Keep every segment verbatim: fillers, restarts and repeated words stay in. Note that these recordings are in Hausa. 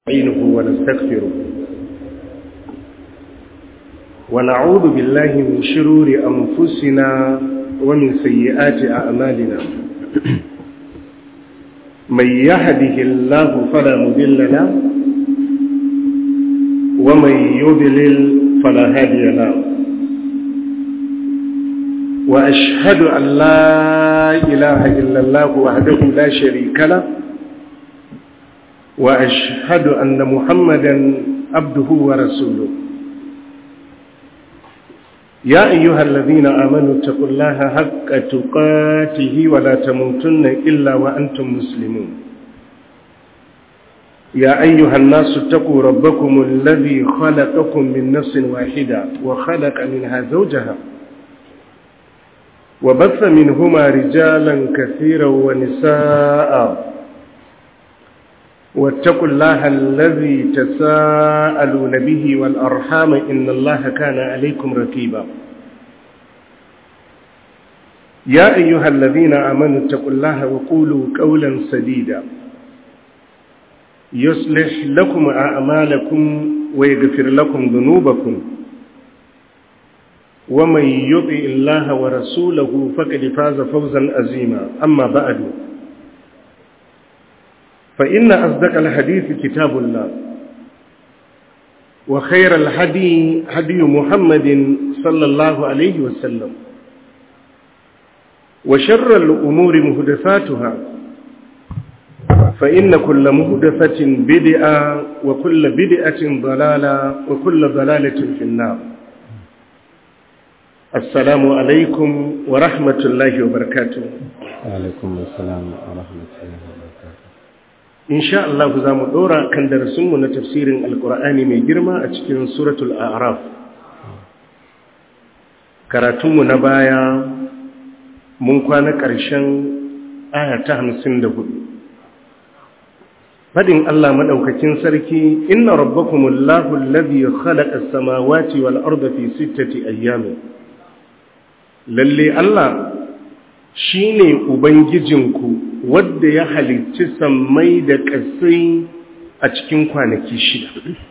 نستعينه ونستغفره ونعوذ بالله من شرور أنفسنا ومن سيئات أعمالنا من يهده الله فلا مضل له ومن يضلل فلا هادي له وأشهد أن لا إله إلا الله وحده لا شريك له وأشهد أن محمدا عبده ورسوله يا أيها الذين آمنوا اتقوا الله حق تقاته ولا تموتن إلا وأنتم مسلمون يا أيها الناس اتقوا ربكم الذي خلقكم من نفس واحدة وخلق منها زوجها وبث منهما رجالا كثيرا ونساء واتقوا الله الذي تساءلون به والأرحام إن الله كان عليكم رقيبا يا أيها الذين آمنوا اتقوا الله وقولوا قولا سديدا يصلح لكم أعمالكم ويغفر لكم ذنوبكم ومن يطع الله ورسوله فقد فاز فوزا عظيما أما بعد فإن أصدق الحديث كتاب الله وخير الهدي هدي محمد صلى الله عليه وسلم وشر الأمور محدثاتها فإن كل محدثة بدعة وكل بدعة ضلالة وكل ضلالة في النار. السلام عليكم ورحمة الله وبركاته. وعليكم السلام ورحمة الله وبركاته. insha Allah za mu dora kan darasinmu na tafsirin alkur'ani mai girma a cikin suratul a'raf. Karatunmu na baya mun kwana ƙarshen aya ta hamsin da hudu. Fadin Allah madaukakin sarki, inna rabbakumullahu alladhi khalaqa as-samawati wal arda fi sittati ayyamin. Lalle Allah shine ubangijinku wadda ya halicci sammai da ƙasai a cikin kwanaki shida.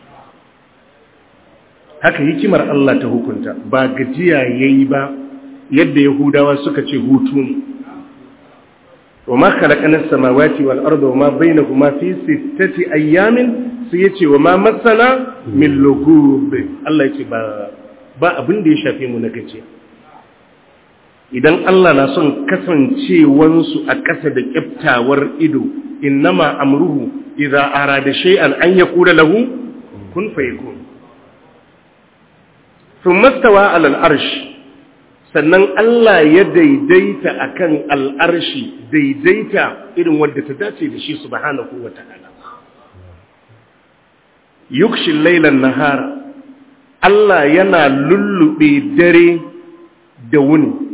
Haka hikimar Allah ta hukunta, ba gajiya yayi ba yadda Yahudawa suka ce hutu ne. Wa ma khalaqana as-samawati wal arda wa ma bainahuma fi sittati ayyamin, sai yace wa ma masana min lugub. Allah yace ba ba abin da ya shafe mu na gajiya. Idan Allah na son kasancewansu a ƙasa da ƙiftawar ido, innama amruhu idza arada shay'an an yaqula lahu kun fayakun. Thumma stawa 'ala al-arsh, sannan Allah ya daidaita akan al-arshi, daidaita irin wanda ta dace da shi subhanahu wata'ala. Yukshi al-layla an-nahara, Allah yana lullube dare da wuni.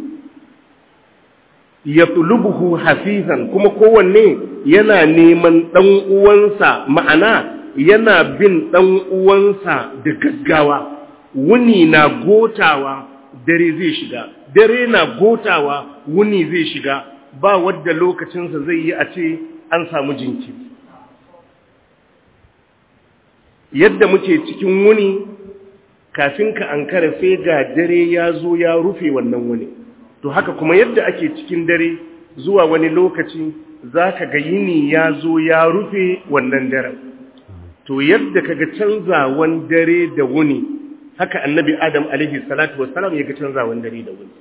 Ya tulubuhu hafizan, kuma kowanne yana neman ɗan uwansa, ma'ana yana bin ɗan uwansa da gaggawa. Wuni na gotawa dare zai shiga, dare na gotawa wuni zai shiga, ba wadda lokacinsa zai yi a ce an samu jinkiri. Yadda muke cikin wuni, kafin ka ankara sai ga dare ya zo ya rufe wannan wuni. To haka kuma yadda ake cikin dare zuwa wani lokaci za ka ga yini ya zo ya rufe wannan daren. To yadda ka ga canzawan dare da wuni, haka annabi Adam alaihi salatu wassalam ya ga canzawan dare da wuni.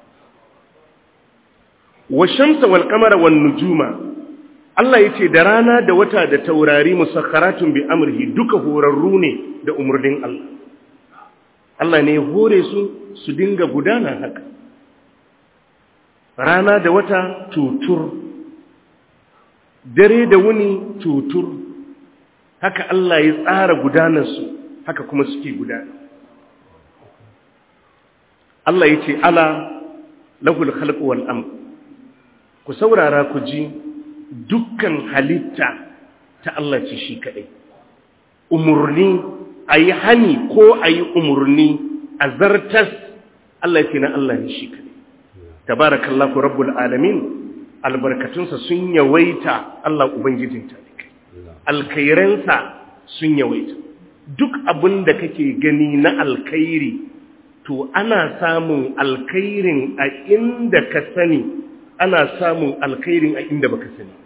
Wa shamsa wal qamara wan nujuma, Allah yace da rana da wata da taurari musakharatun bi amrihi, duka horarru ne da umurnin Allah. Allah ne hore su su dinga gudana haka. Rana da wata tutur, dare da wuni tutur, haka Allah ya tsara gudanarsu, haka kuma suke gudana. Allah ya ce, ala lahul khalqu wal amr. Ku saurara ku ji, dukkan halitta ta Allah ce shi kaɗai. Umurni, a yi hani ko a yi umurni, a zartas, Allah ya ce na Allah ne shi kaɗai. Tabarakallahu rabbul alamin, albarkatunsa sun yawaita Allah Ubangijinta. Alkairansa sun yawaita. Duk abin da kake gani na alkhairi to ana samun alkhairin a inda ka sani, ana samun alkhairin a inda baka sani.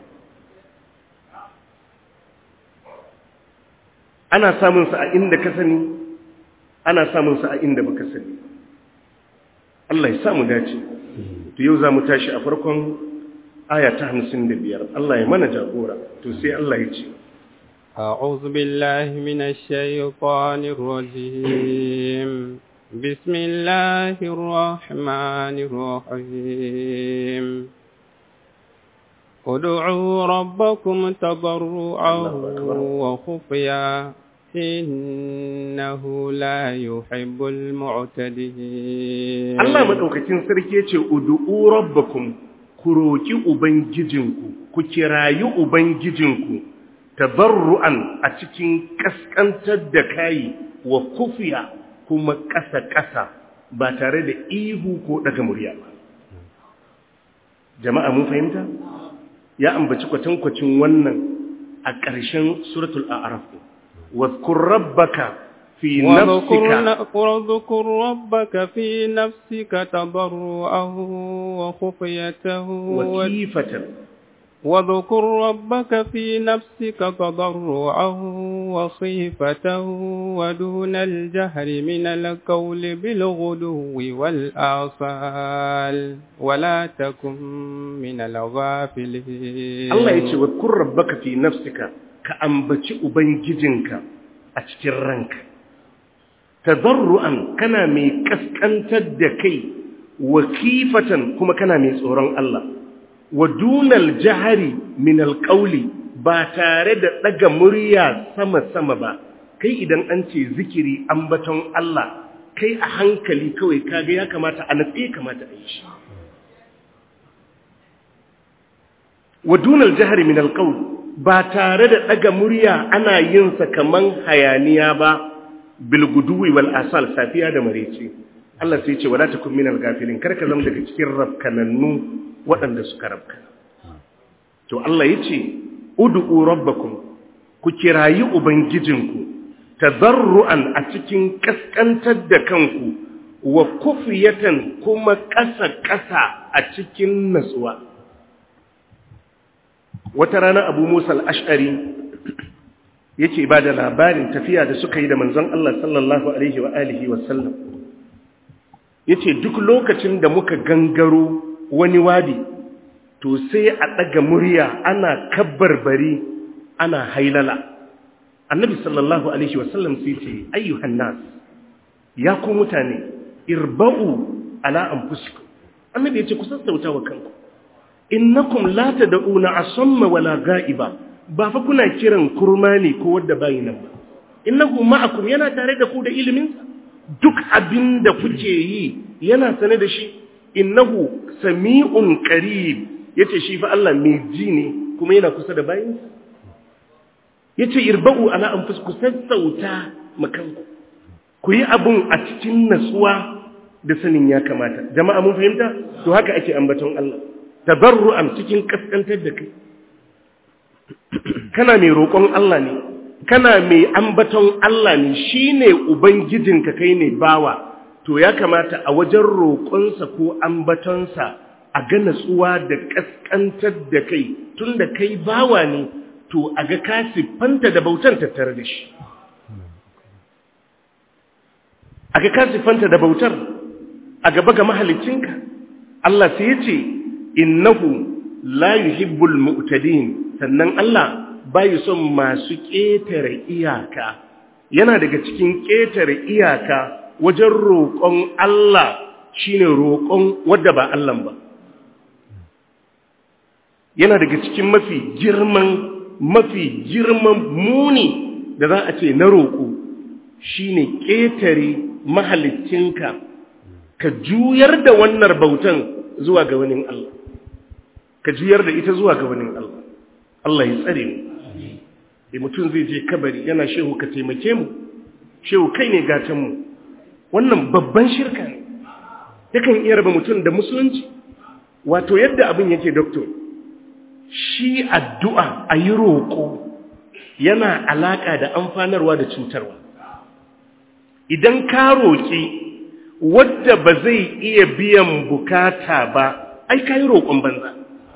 Ana samun sa a inda ka sani, ana samun sa a inda baka sani. Allah ya samu dace. To yau zamu tashi a farkon aya ta hamsin da biyar. Allah ya mana jagora. To sai Allah ya ce أعوذ بالله من الشيطان الرجيم بسم الله الرحمن الرحيم ادعوا ربكم تضرعا وخفيا إنه لا يحب المعتدين. الله مدوكاكين sarki yace ud'u rabbakum ku roki ubangijinku ku kirayi ubangijinku tadarruan a cikin kaskantar da kai wa kufiya kuma kasa kasa ba tare da ihu ko daga murya ba. Jama'a mun fahimta? Ya ambaci kwatankwacin wannan a ƙarshen suratul a'raf. واذكر ربك في نفسك واذكر ربك في نفسك تضرعا وخفية وخيفة واذكر ربك في نفسك تضرعا وخيفة ودون الجهر من القول بالغدو والآصال ولا تكن من الغافلين. الله يقول واذكر ربك في نفسك ka ambaci ubangijinka a cikin ranka tadarruan kana mai kaskantar da kai wa kifatan kuma kana mai tsoron Allah wa dunal jahari min alqawli ba tare da daga murya sama sama ba. Kai idan an ce zikiri ambaton Allah kai a hankali kawai kaga ya kamata a natsi kamata a yi shi. wa dunal jahari min alqawli ba tare da daga murya ana yin sa kaman hayaniya ba bil guduwi wal asal safiya da marece. Allah sai ya ce wala takum minal gafilin, karka zama daga cikin rabkanannu waɗanda suka rabka. To Allah ya ce ud'u rabbakum ku kirayi ubangijinku tadarruan a cikin kaskantar da kanku wa kufiyatan kuma ƙasa ƙasa a cikin natsuwa. Wata rana Abu Musa al-Ash'ari yake ba da labarin tafiya da suka yi da manzon Allah sallallahu alaihi wa alihi wa sallam. Yace duk lokacin da muka gangaro wani wadi to sai a daga murya ana kabbarbari ana hailala. Annabi sallallahu alaihi wa sallam sai ce ayyuhan nas ya ku mutane irba'u ala anfusikum. Annabi yace ku sassauta wa kanku. Innakum la tad'una asamma wala ga'iba, ba fa kuna kiran kurmani ko wanda bai nan ba. Innahu ma'akum, yana tare da ku da ilimin sa, duk abinda kuke yi yana sane da shi. Innahu sami'un qarib, yace shi fa Allah mai ji ne kuma yana kusa da bayinsa. Yace irba'u ala anfusikum, sassauta makanku, ku yi abun a cikin natsuwa da sanin ya kamata. Jama'a mun fahimta? To haka ake ambaton Allah. Tabarru'an cikin kaskantar da kai. Kana mai roƙon Allah ne, kana mai ambaton Allah ne, shine ubangijinka kai ne bawa. To ya kamata a wajen roƙonsa ko ambatonsa a ga natsuwa da kaskantar da kai, tunda kai bawa ne, to a ga ka siffanta da bautan tattare da shi. A ga ka siffanta da bautar a gaba ga mahaliccinka. Allah sai ya ce innahu la yuhibbul mu'tadin, sannan Allah bai son masu ƙetare iyaka. Yana daga cikin ƙetare iyaka wajen roƙon Allah shine roƙon wanda ba Allah ba. Yana daga cikin mafi girman mafi girman muni da za a ce na roƙo shine ƙetare mahaliccinka, ka juyar da wannan bautan zuwa ga wani Allah. Ka juyar da ita zuwa ga wani Allah. Allah ya tsare mu. Da mutum zai je kabari yana shehu ka taimake mu, shehu kai ne gatan mu. Wannan babban shirka ne. Yakan iya raba mutum da musulunci. Wato yadda abin yake doctor, shi addu'a a yi roƙo yana alaka da amfanarwa da cutarwa. Idan ka roƙi wadda ba zai iya biyan bukata ba, ai kai roƙon banza.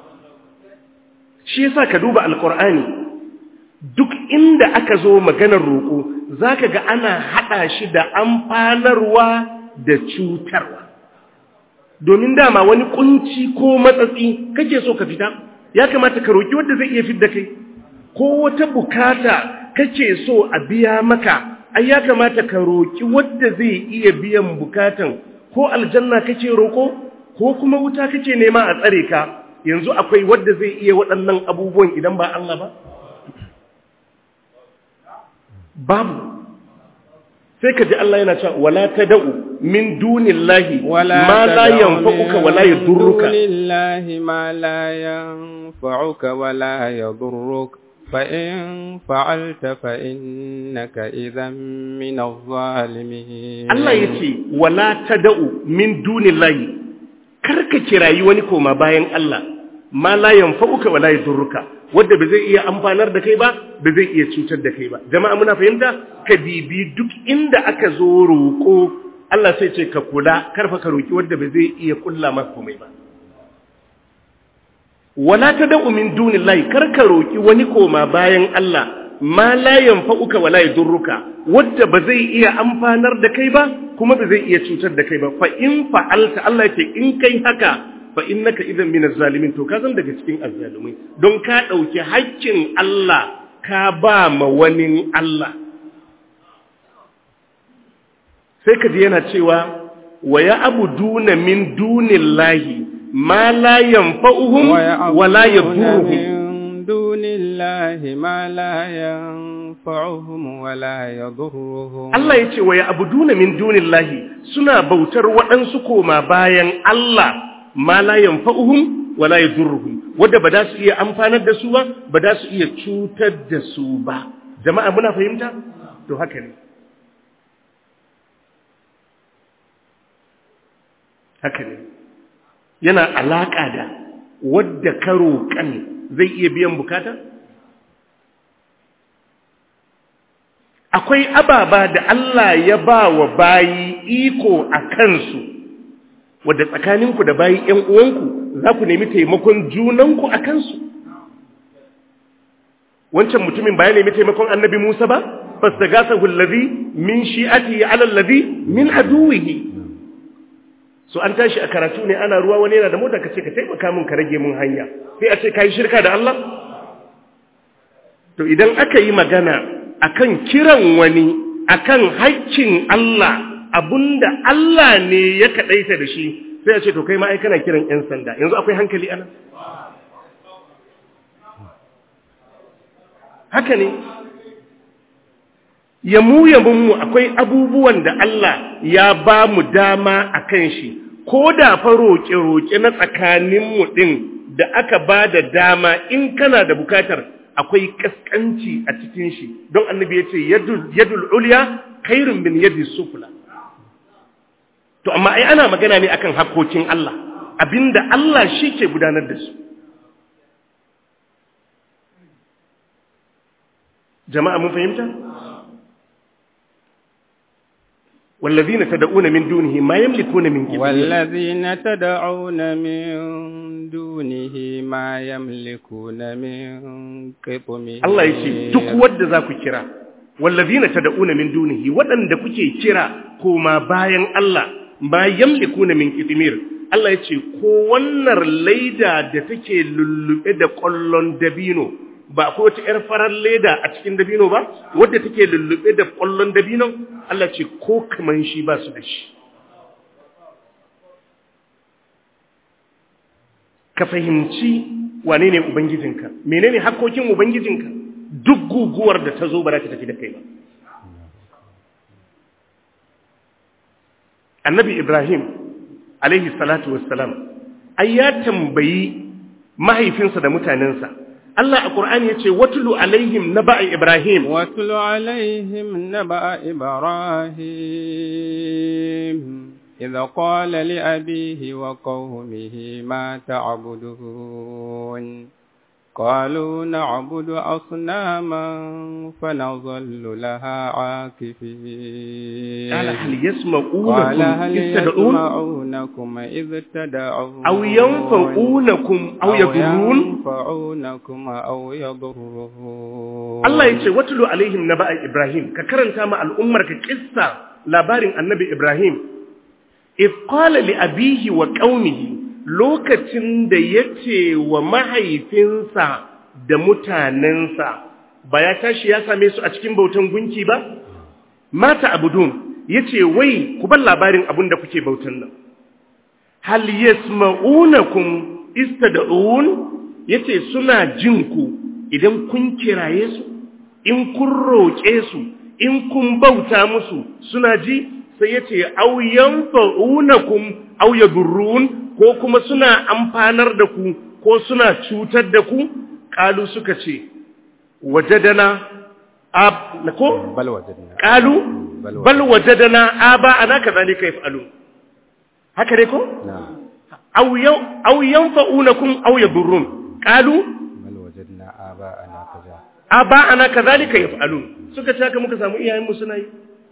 Shi yasa ka duba alƙur'ani, duk inda aka zo maganar roƙo zaka ga ana hada shi da amfanarwa da cutarwa. Domin dama wani kunci ko matsatsi kake so ka fita, ya kamata ka roƙi wadda zai iya fidda kai. Ko wata bukata kake so a biya maka, ai ya kamata ka roki wanda zai iya biyan bukatan. Ko aljanna kake roko ko kuma wuta kake nema a tsare ka, yanzu akwai wanda zai iya waɗannan abubuwan idan ba Allah ba? Babu. Sai ka ji Allah yana cewa wala tad'u min dunillahi ma la yanfa'uka wala yadurruka. Dunillahi ma la yanfa'uka wala yadurruka. فإن فعلت فإنك إذا من الظالمين. Allah yace wala tad'u min dunillahi, karka kirayi wani koma bayan Allah, ma la yanfa'uka wala yadurruka, wanda ba zai iya amfanar da kai ba, ba zai iya cutar da kai ba. Jama'a muna fahimta? Ka bibi duk inda aka zo roko, Allah sai ce ka kula, karfa ka roki wanda ba zai iya kulla maka komai ba. Wala tad'u min dunillahi, karka roki wani koma bayan Allah, ma la yanfa'uka wala yadurruka, wanda ba zai iya amfanar da kai ba kuma ba zai iya cutar da kai ba. Fa in fa'alta, Allah yake in kai haka, fa innaka idan min az-zalimin, to ka zan daga cikin azzalumai, don ka dauki haƙƙin Allah ka ba ma wani Allah. Sai ka ji yana cewa wa ya'buduna min dunillahi ma la yanfa'uhum wa la yadurruhum. dunillahi ma la yanfa'uhum wa la yadurruhum. Allah yace wa ya'buduna min dunillahi, suna bautar waɗansu koma bayan Allah, ma la yanfa'uhum wa la yadurruhum, wanda ba da su iya amfanar da su ba, ba da su iya cutar da su ba. Jama'a muna fahimta? To haka ne. Haka ne. Yana alaƙa da wadda ka roƙan zai iya biyan bukata? Akwai ababa da Allah ya ba wa bayi iko a kansu, wadda tsakaninku da bayi ‘yan uwanku za ku nemi taimakon junanku a kansu. Wancan mutumin ba ya nemi taimakon annabi Musa ba? Fastagasahu allazi min shi'atihi ala allazi min aduwihi. So an tashi a karatu ne ana ruwa, wani yana da mota, ka ce ka taimaka min ka rage min hanya, sai a ce ka yi shirka da Allah? To idan aka yi magana akan kiran wani akan haƙƙin Allah, abunda Allah ne ya kaɗaita da shi, sai a ce to kai ma ai kana kiran ‘yan sanda. Yanzu akwai hankali ana? Haka ne. Yamu yamunmu akwai abubuwan da Allah ya ba mu dama a kan shi, ko da fa roƙe-roƙe na tsakaninmu ɗin da aka ba da dama, in kana da bukatar akwai ƙasƙanci a cikin shi, don annabi ya ce yadul uliya khairun min yadi sufla. To amma ai ana magana ne akan hakokin Allah, abinda Allah shi ke gudanar da su. Jama'a mun fahimta? والذين تدعون من دونه ما يملكون من قطمير. والذين تدعون من دونه ما يملكون من قطمير. Allah yace duk wanda za ku kira, والذين تدعون من دونه, waɗanda kuke kira koma bayan Allah, ma yamlikuna min qitmir. Allah yace ko wannan laida da take lullube da ƙwallon dabino, ba ko wata ‘yar farar leda a cikin dabino ba, wadda take lullube da ƙwallon dabino, Allah ce ko kaman shi ba su da shi. Ka fahimci wane ne Ubangijinka, menene hakkokin Ubangijinka, duk guguwar da ta zo ba za ta tafi da kai ba. Annabi Ibrahim, alaihi salatu wassalam, ai ya tambayi mahaifinsa da mutanensa, Allah a Qur'ani yace watlu alaihim naba'a Ibrahim watlu alaihim naba'a Ibrahim idza qala li abihi wa qaumihi ma ta'budun قالوا نعبد أصناما فنظل لها عاكفين قال هل قال هل يسمعونكم يسمعونكم إذ تدعون أو ينفعونكم أو يضرون ينفعونكم أو يضرون Allah ya ce watulu alaihim naba'a Ibrahim, ka karanta ma al'ummar ka kissa labarin annabi Ibrahim. If qala li abihi wa qaumihi, lokacin da yace wa mahaifinsa da mutanensa, ba ya tashi ya same su a cikin bautan gunki ba? Mata abudun, yace wai ku bar labarin abin da kuke bautan nan. Hal yasma'unakum istad'un, yace suna jin ku idan kun kiraye su, in kun roƙe su, in kun bauta musu suna ji, sai yace aw yanfa'unakum aw yadurrun, ko kuma suna amfanar da ku ko suna cutar da ku. Qalu suka ce wajadana ab ko bal wajadna qalu bal wajadana aba ana kadhalika yaf'alu, haka ne ko na'am aw yaw aw yanfa'unakum aw yadurrun. Qalu bal wajadna aba ana kaza aba ana kadhalika yaf'alu, suka ce haka muka samu iyayen mu suna yi.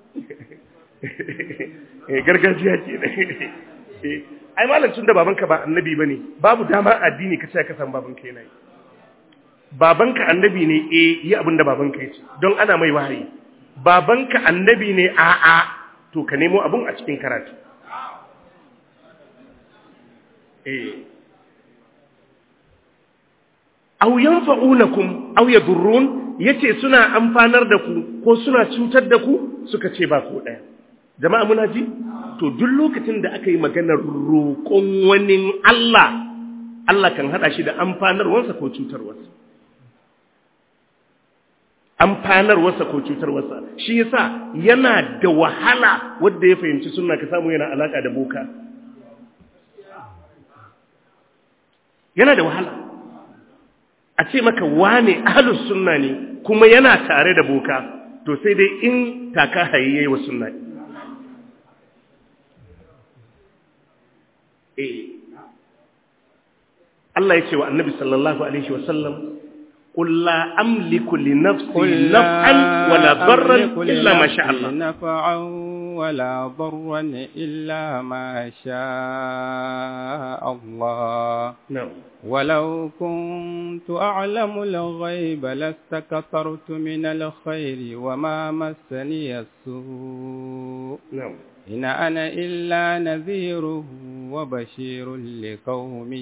eh gargajiya ce ne. ai malam tun da babanka ba annabi bane, babu dama addini ka ce ka san babanka yana yi. Babanka annabi ne, eh yi abin da babanka yace don ana mai wahayi. Babanka annabi ne, a a to ka nemo abun a cikin karatu. eh aw yanfa'unakum aw yadurrun, yace suna amfanar da ku ko suna cutar da ku, suka ce ba ko daya. Jama'a muna ji? To duk lokacin da aka yi maganar roƙon wani Allah, Allah kan haɗa shi da amfanarwarsa ko cutarwarsa. Amfanarwarsa ko cutarwarsa. Shi yasa yana da wahala wanda ya fahimci sunna ka samu yana alaka da boka. Yana da wahala. A ce maka wane ahlus sunna ne kuma yana tare da boka, to sai dai in taka hayayye wa sunna. Allah ya ce wa annabi sallallahu alaihi wasallam, qul la amliku li nafsi naf'an wala darran illa ma sha Allah, naf'an wala darran illa ma sha Allah. ولو كنت أعلم الغيب لاستكثرت من الخير وما مسني السوء إن أنا إلا نذير وبشير لقوم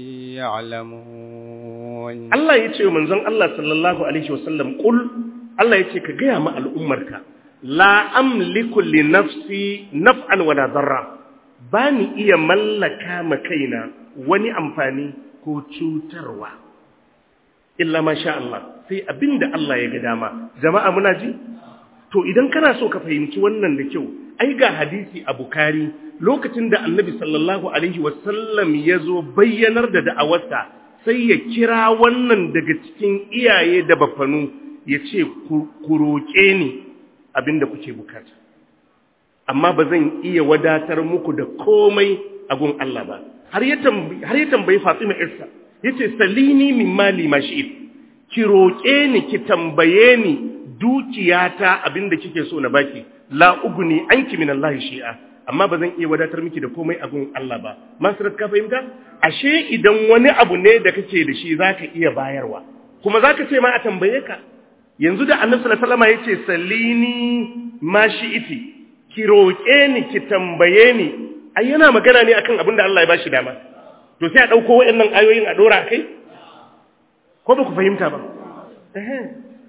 يعلمون. الله يتشي من زن الله صلى الله عليه وسلم قل الله يتشي كجيا مع الأمرك لا أملك لنفسي نفعا ولا ضرا، باني إيا ملكا مكينا وني أمفاني ko cutarwa illa ma sha Allah, sai abinda Allah ya ga dama. Jama'a muna ji? To idan kana so ka fahimci wannan da kyau, ai ga hadisi a Bukhari lokacin da Annabi sallallahu alaihi wasallam ya zo bayyanar da da'awarsa, sai ya kira wannan daga cikin iyaye da bafanu ya ce ku roƙe ni abinda kuke bukata, amma ba zan iya wadatar muku da komai a gun Allah ba. Har ya tambayi Fatima Irsa, ya ce, Salini min mali mashi'id, ki roƙe ni, ki tambaye ni dukiyata abinda kike so na baki, la uguni anki min Allah shi'a, amma ba zan iya wadatar miki da komai abin Allah ba. Masirat, ka fahimta? Ashe idan wani abu ne da kake da shi zaka iya bayarwa, kuma zaka ce ma a tambaye ka. Yanzu da Annabi sallallahu alaihi wasallam ya ce, Salini mashi'iti, ki roƙe ni, ki tambaye ni, ai yana magana ne akan abin da Allah ya bashi dama. To sai a dauko wayannan ayoyin a dora kai? Ko ba ku fahimta ba? Eh.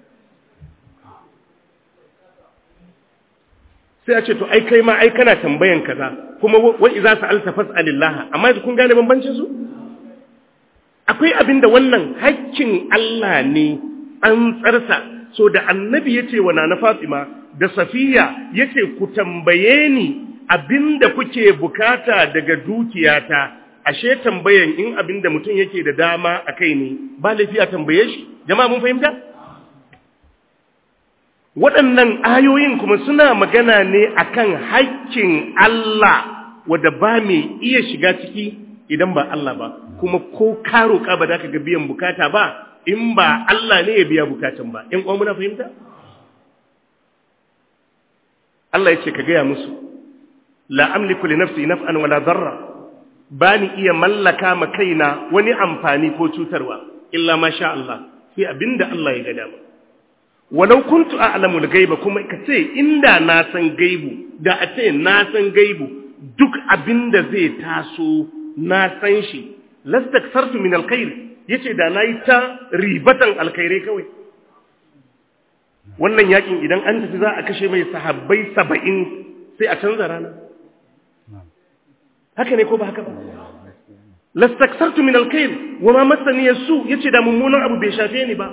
Sai a ce to ai kai ma ai kana tambayan kaza, kuma wa idza sa'alta fas'alillah, amma kun gane bambancin su? Akwai abin da wannan haƙƙin Allah ne an tsarsa, so da Annabi yace wa Nana Fatima da Safiya yace ku tambaye ni abinda kuke bukata daga dukiyata. Ashe tambayan in abinda mutum yake da dama akai ne, ba laifi a tambaye shi. Jama'a mun fahimta? Waɗannan ayoyin kuma suna magana ne akan haƙƙin Allah wanda ba mai iya shiga ciki idan ba Allah ba, kuma ko ka roƙa ba da ka ga biyan bukata ba, in ba Allah ne ya biya bukatun ba. In kuma muna fahimta? Allah ya ce ka gaya musu, la amliku li nafsi naf'an wala darra, bani iya mallaka ma kaina wani amfani ko cutarwa illa ma sha Allah, sai abinda Allah ya ga dama. Walau kuntu a'lamu al-ghaiba, kuma kace inda na san gaibu, da a ce na san gaibu duk abinda zai taso na san shi, lastakthartu min al-khair, yace da nayi ta ribatan alkhairai kawai. Wannan yakin idan an tafi za a kashe mai sahabbai saba'in sai a canza rana. Haka ne ko ba haka ba? Lastakthartu min al-khair wa ma massani yasu, yace da mummunan abu bai shafe ni ba.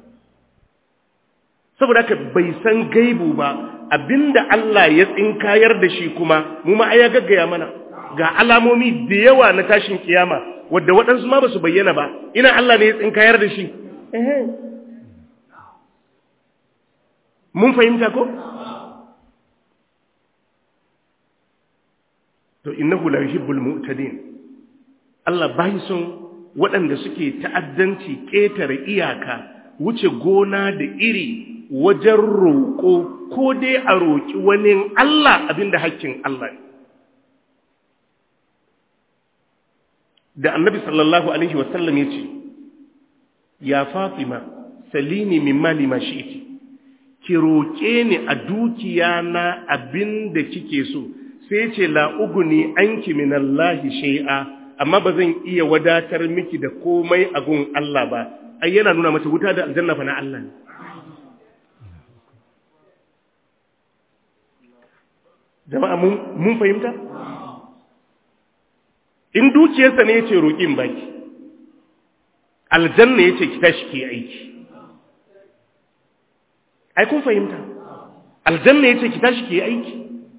Saboda haka bai san gaibu ba, abinda Allah ya tsinkayar da shi kuma mu ma aya gaggaya mana ga alamomi da yawa na tashin kiyama wadda waɗansu ma ba su bayyana ba, ina Allah ne ya tsinkayar da shi. Ehe. Mun fahimta ko? To innahu la yuhibbul mu'tadin. Allah bai son waɗanda suke ta'addanci, ƙetare iyaka, wuce gona da iri wajen roƙo, ko dai a roƙi wani Allah abinda hakkin Allah ne. Da Annabi sallallahu alaihi wasallam ya ce, ya Fatima, salini min mali ma shi'ti, ki roƙe ni a dukiya na abinda kike so. Sai ce la uguni anki minallahi shay'a, amma bazan iya wadatar miki da komai a gun Allah ba. Ai yana nuna mata wuta da aljanna fa na Allah ne. Jama'a mun mun fahimta? In dukiyarsa ne yace roƙin baki, aljanna yace ki tashi ki aiki. Ai kun fahimta? Aljanna yace ki tashi ki aiki.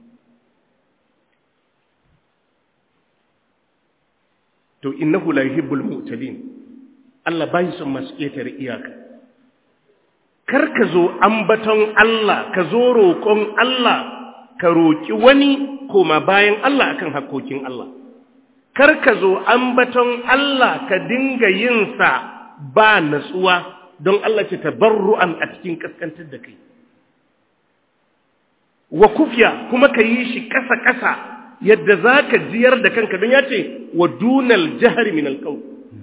To innahu la yuhibbul mu'tadin. Allah bai son masu ƙetare iyaka. Kar ka zo ambaton Allah, ka zo roƙon Allah, ka roƙi wani koma bayan Allah akan hakkokin Allah. Kar ka zo ambaton Allah ka dinga yin sa ba natsuwa, don Allah ce tabarru'an a cikin kaskantar da kai. Wa kufiya, kuma ka yi shi ƙasa-ƙasa yadda za ka jiyar da kanka, don ya ce wa dunal jahari min alƙaw.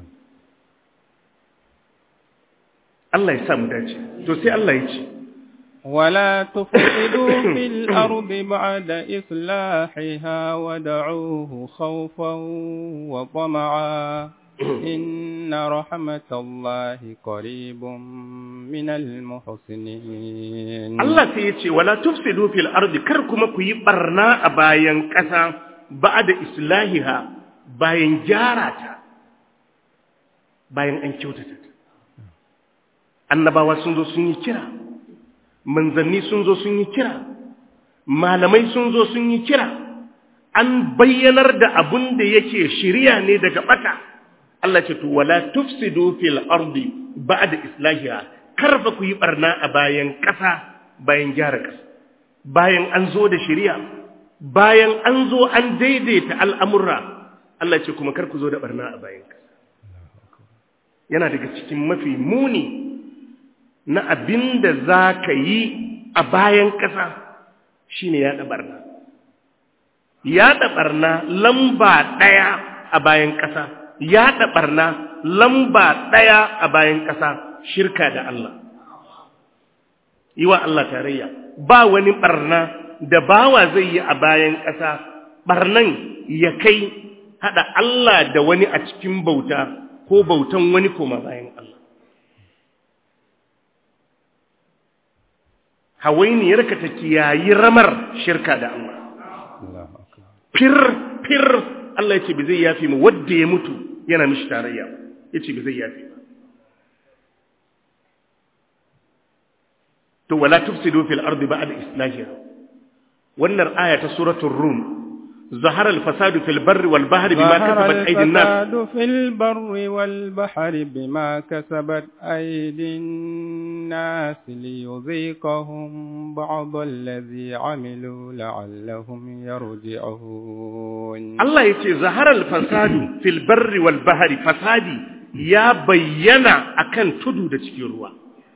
Allah ya sa mu dace. To sai Allah ya ce, ولا تفسدوا في الأرض بعد إصلاحها ودعوه خوفا وطمعا إن رحمة الله قريب من المحسنين. الله سيئتي ولا تفسدوا في الأرض كركم كي برنا أباين كسا بعد إصلاحها باين جارتا باين أنكوتتا. annabawa sun zo sun yi kira, manzanni sun zo sun yi kira, malamai sun zo sun yi kira, an bayyanar da abun da yake shiriya ne daga bata. Allah ce to wala tufsidu fil ardi ba'da islahiha, karfa ku yi barna a bayan kasa bayan gyara kasa, bayan an zo da shiriya, bayan an zo an daidaita al'amurra. Allah ce kuma kar ku zo da barna a bayan kasa. Yana daga cikin mafi muni na abin da za ka yi a bayan ƙasa shi ne yaɗa ɓarna. Yaɗa ɓarna lamba ɗaya a bayan ƙasa, yaɗa ɓarna lamba ɗaya a bayan ƙasa, shirka da Allah. Yi wa Allah tarayya, ba wani ɓarna da bawa zai yi a bayan ƙasa, ɓarnan ya kai haɗa Allah da wani a cikin bauta ko bautan wani koma bayan Allah. Hawainiyarka ta kiyayi ramar shirka da Allah. Fir, fir, Allah ya ce bai zai yafi mu wadda ya mutu yana mishi tarayya. Ya ce bai zai yafi ba. To, wala tufsidu fil ardi ba'da islahiha. Wannan aya ta suratul Rum. ظهر الفساد في البر والبحر بما كسبت أيدي الناس. الفساد في البر والبحر بما كسبت أيدي الناس ليذيقهم بعض الذي عملوا لعلهم يرجعون. الله يقول ظهر الفساد في البر والبحر، فسادي ya bayyana akan tudu da cikin ruwa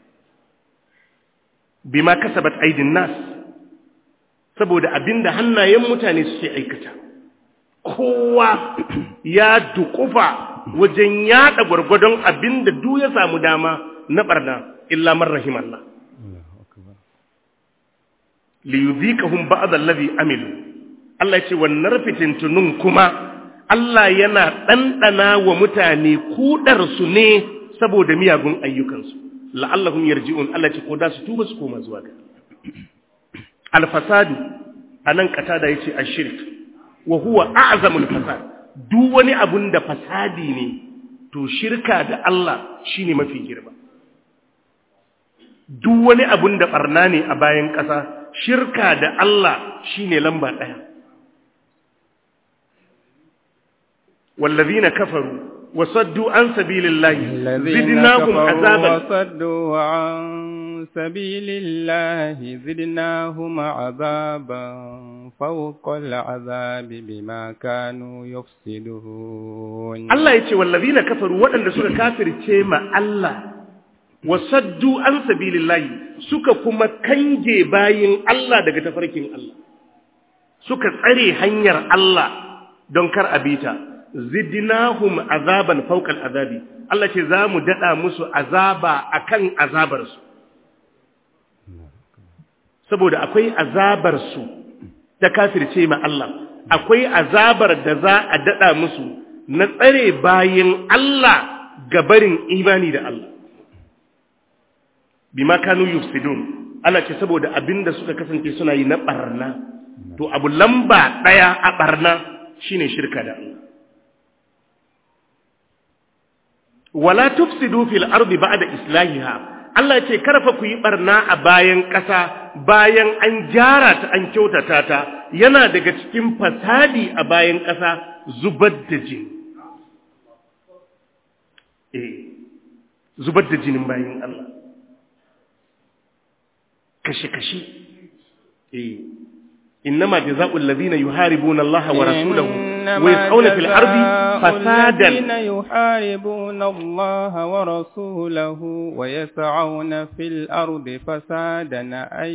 bima kasabat aidin nas saboda abinda hannayen mutane suke aikata kowa ya dukufa wajen yada gwargwadon abinda duk ya samu dama na barna illa man rahimallah li yudhikahum ba'd alladhi amilu Allah ya ce wannan fitintunun kuma Allah yana dandana wa mutane kudar su ne saboda miyagun ayyukansu la'allahum yarji'un Allah ce ko da su tuba su koma zuwa ga al-fasadu anan katada yace ash-shirk wa huwa a'zamul fasad duk wani abun da fasadi ne to shirka da Allah shine mafi girma duk wani abun da barna ne a bayan ƙasa shirka da Allah shine lamba ɗaya wallazina kafaru وصدوا عن سبيل الله زدناهم عذابا وصدوا عن سبيل الله زدناهم عذابا فوق العذاب بما كانوا يفسدون الله يتي والذين كفروا وأن سوى كافر تيما الله وصدوا عن سبيل الله سوى كما كنجي باين الله دقى تفركين الله سوى تري حنير الله دونكر أبيتا zidnahum azaban fawqa azabi Allah ce zamu dada musu azaba akan azabar su saboda akwai azabar su ta kafirce ma Allah akwai azabar da za a dada musu na tsare bayin Allah gabarin imani da Allah bima kanu yufsidun Allah ce saboda abinda suka kasance suna yi na barna to abu lamba daya a barna shine shirka da Allah wala tufsidu fil ardi ba'da islahiha Allah ce karfa ku yi barna a bayan ƙasa bayan an gyara ta an kyautata ta yana daga cikin fasadi a bayan ƙasa zubar da jini eh zubar da jinin bayan Allah kashe kashe eh إنما جزاء الذين يحاربون الله ورسوله ويسعون في الأرض فسادا الذين يحاربون الله ورسوله ويسعون في الأرض فسادا أن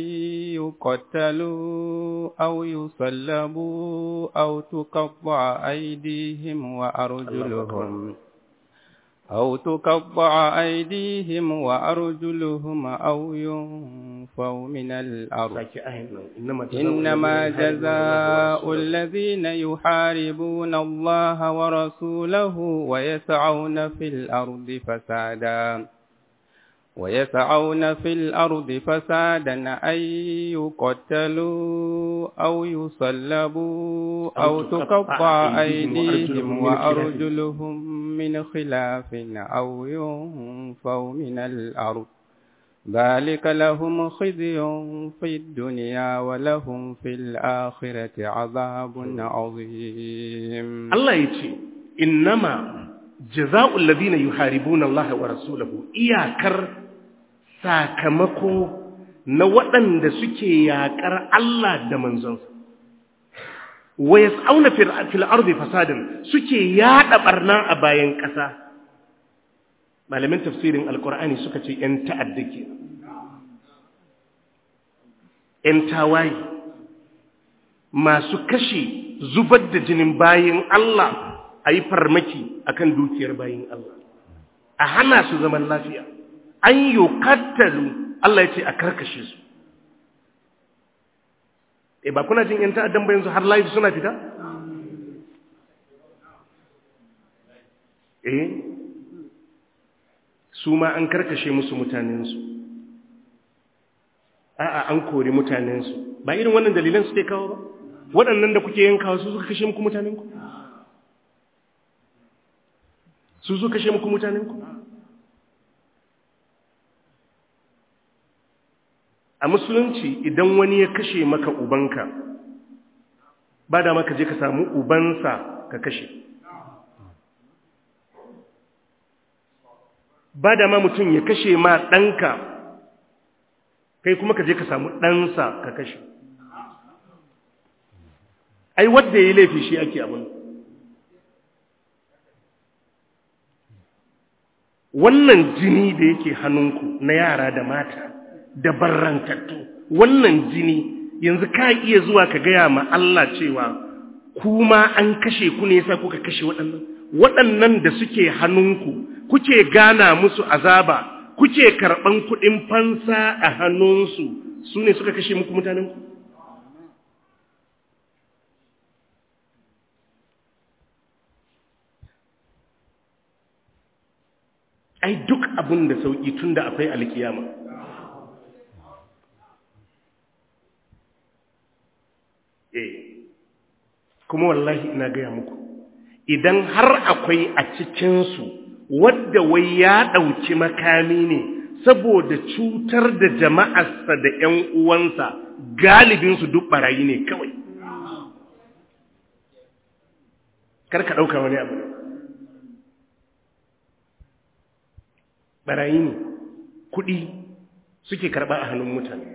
يقتلوا أو يصلبوا أو تقطع أيديهم وأرجلهم أو تقطع أيديهم وأرجلهم أو ينفوا من الأرض إنما جزاء الذين يحاربون الله ورسوله ويسعون في الأرض فسادا ويسعون في الأرض فسادا أن يقتلوا أو يصلبوا أو تقطع أيديهم وأرجلهم من خلاف أو ينفوا من الأرض ذلك لهم خزي في الدنيا ولهم في الآخرة عذاب عظيم الله يتي إنما جزاء الذين يحاربون الله ورسوله إياكر sakamako na waɗanda suke yaƙar Allah da manzonsa wa yas'auna fil ardi fasadan suke yaɗa barna a bayan ƙasa malamin tafsirin alqur'ani suka ce ƴan ta'adda ke ƴan tawaye masu kashe zubar da jinin bayin Allah ayi farmaki akan dukiyar bayin Allah a hana su zaman lafiya an yi kattalu Allah ya ce a karkashe su e ba kuna jin yan ta'addan ba yanzu har live suna fita eh su ma an karkashe musu mutanensu a'a an kore mutanensu ba irin wannan dalilan suke kawo ba waɗannan da kuke yankawa su suka kashe muku mutanenku su suka kashe muku mutanenku a musulunci idan wani ya kashe maka ubanka ba da maka je ka samu ubansa ka kashe ba da ma mutum ya kashe ma ɗanka kai kuma ka je ka samu ɗansa ka kashe ai wadda ya yi laifi shi ake abin wannan jini da yake hannunku na yara da mata da barrantattu, wannan jini yanzu ka iya zuwa ka gaya ma Allah cewa kuma an kashe ku ne yasa kuka kashe waɗannan waɗannan da suke hannunku kuke gana musu azaba, kuke karɓan kuɗin fansa a hannunsu, su ne suka kashe muku mutanenku? Ai duk abin da sauƙi tun da akwai alkiyama. Eh, kuma wallahi ina gaya muku, idan har akwai a cikinsu wadda wai ya ɗauki makami ne saboda cutar da jama'arsa da ‘yan uwansa, galibinsu duk ɓarayi ne kawai. Kar ka ɗauka wani abu. Ɓarayi ne, kuɗi suke karɓa a hannun mutane.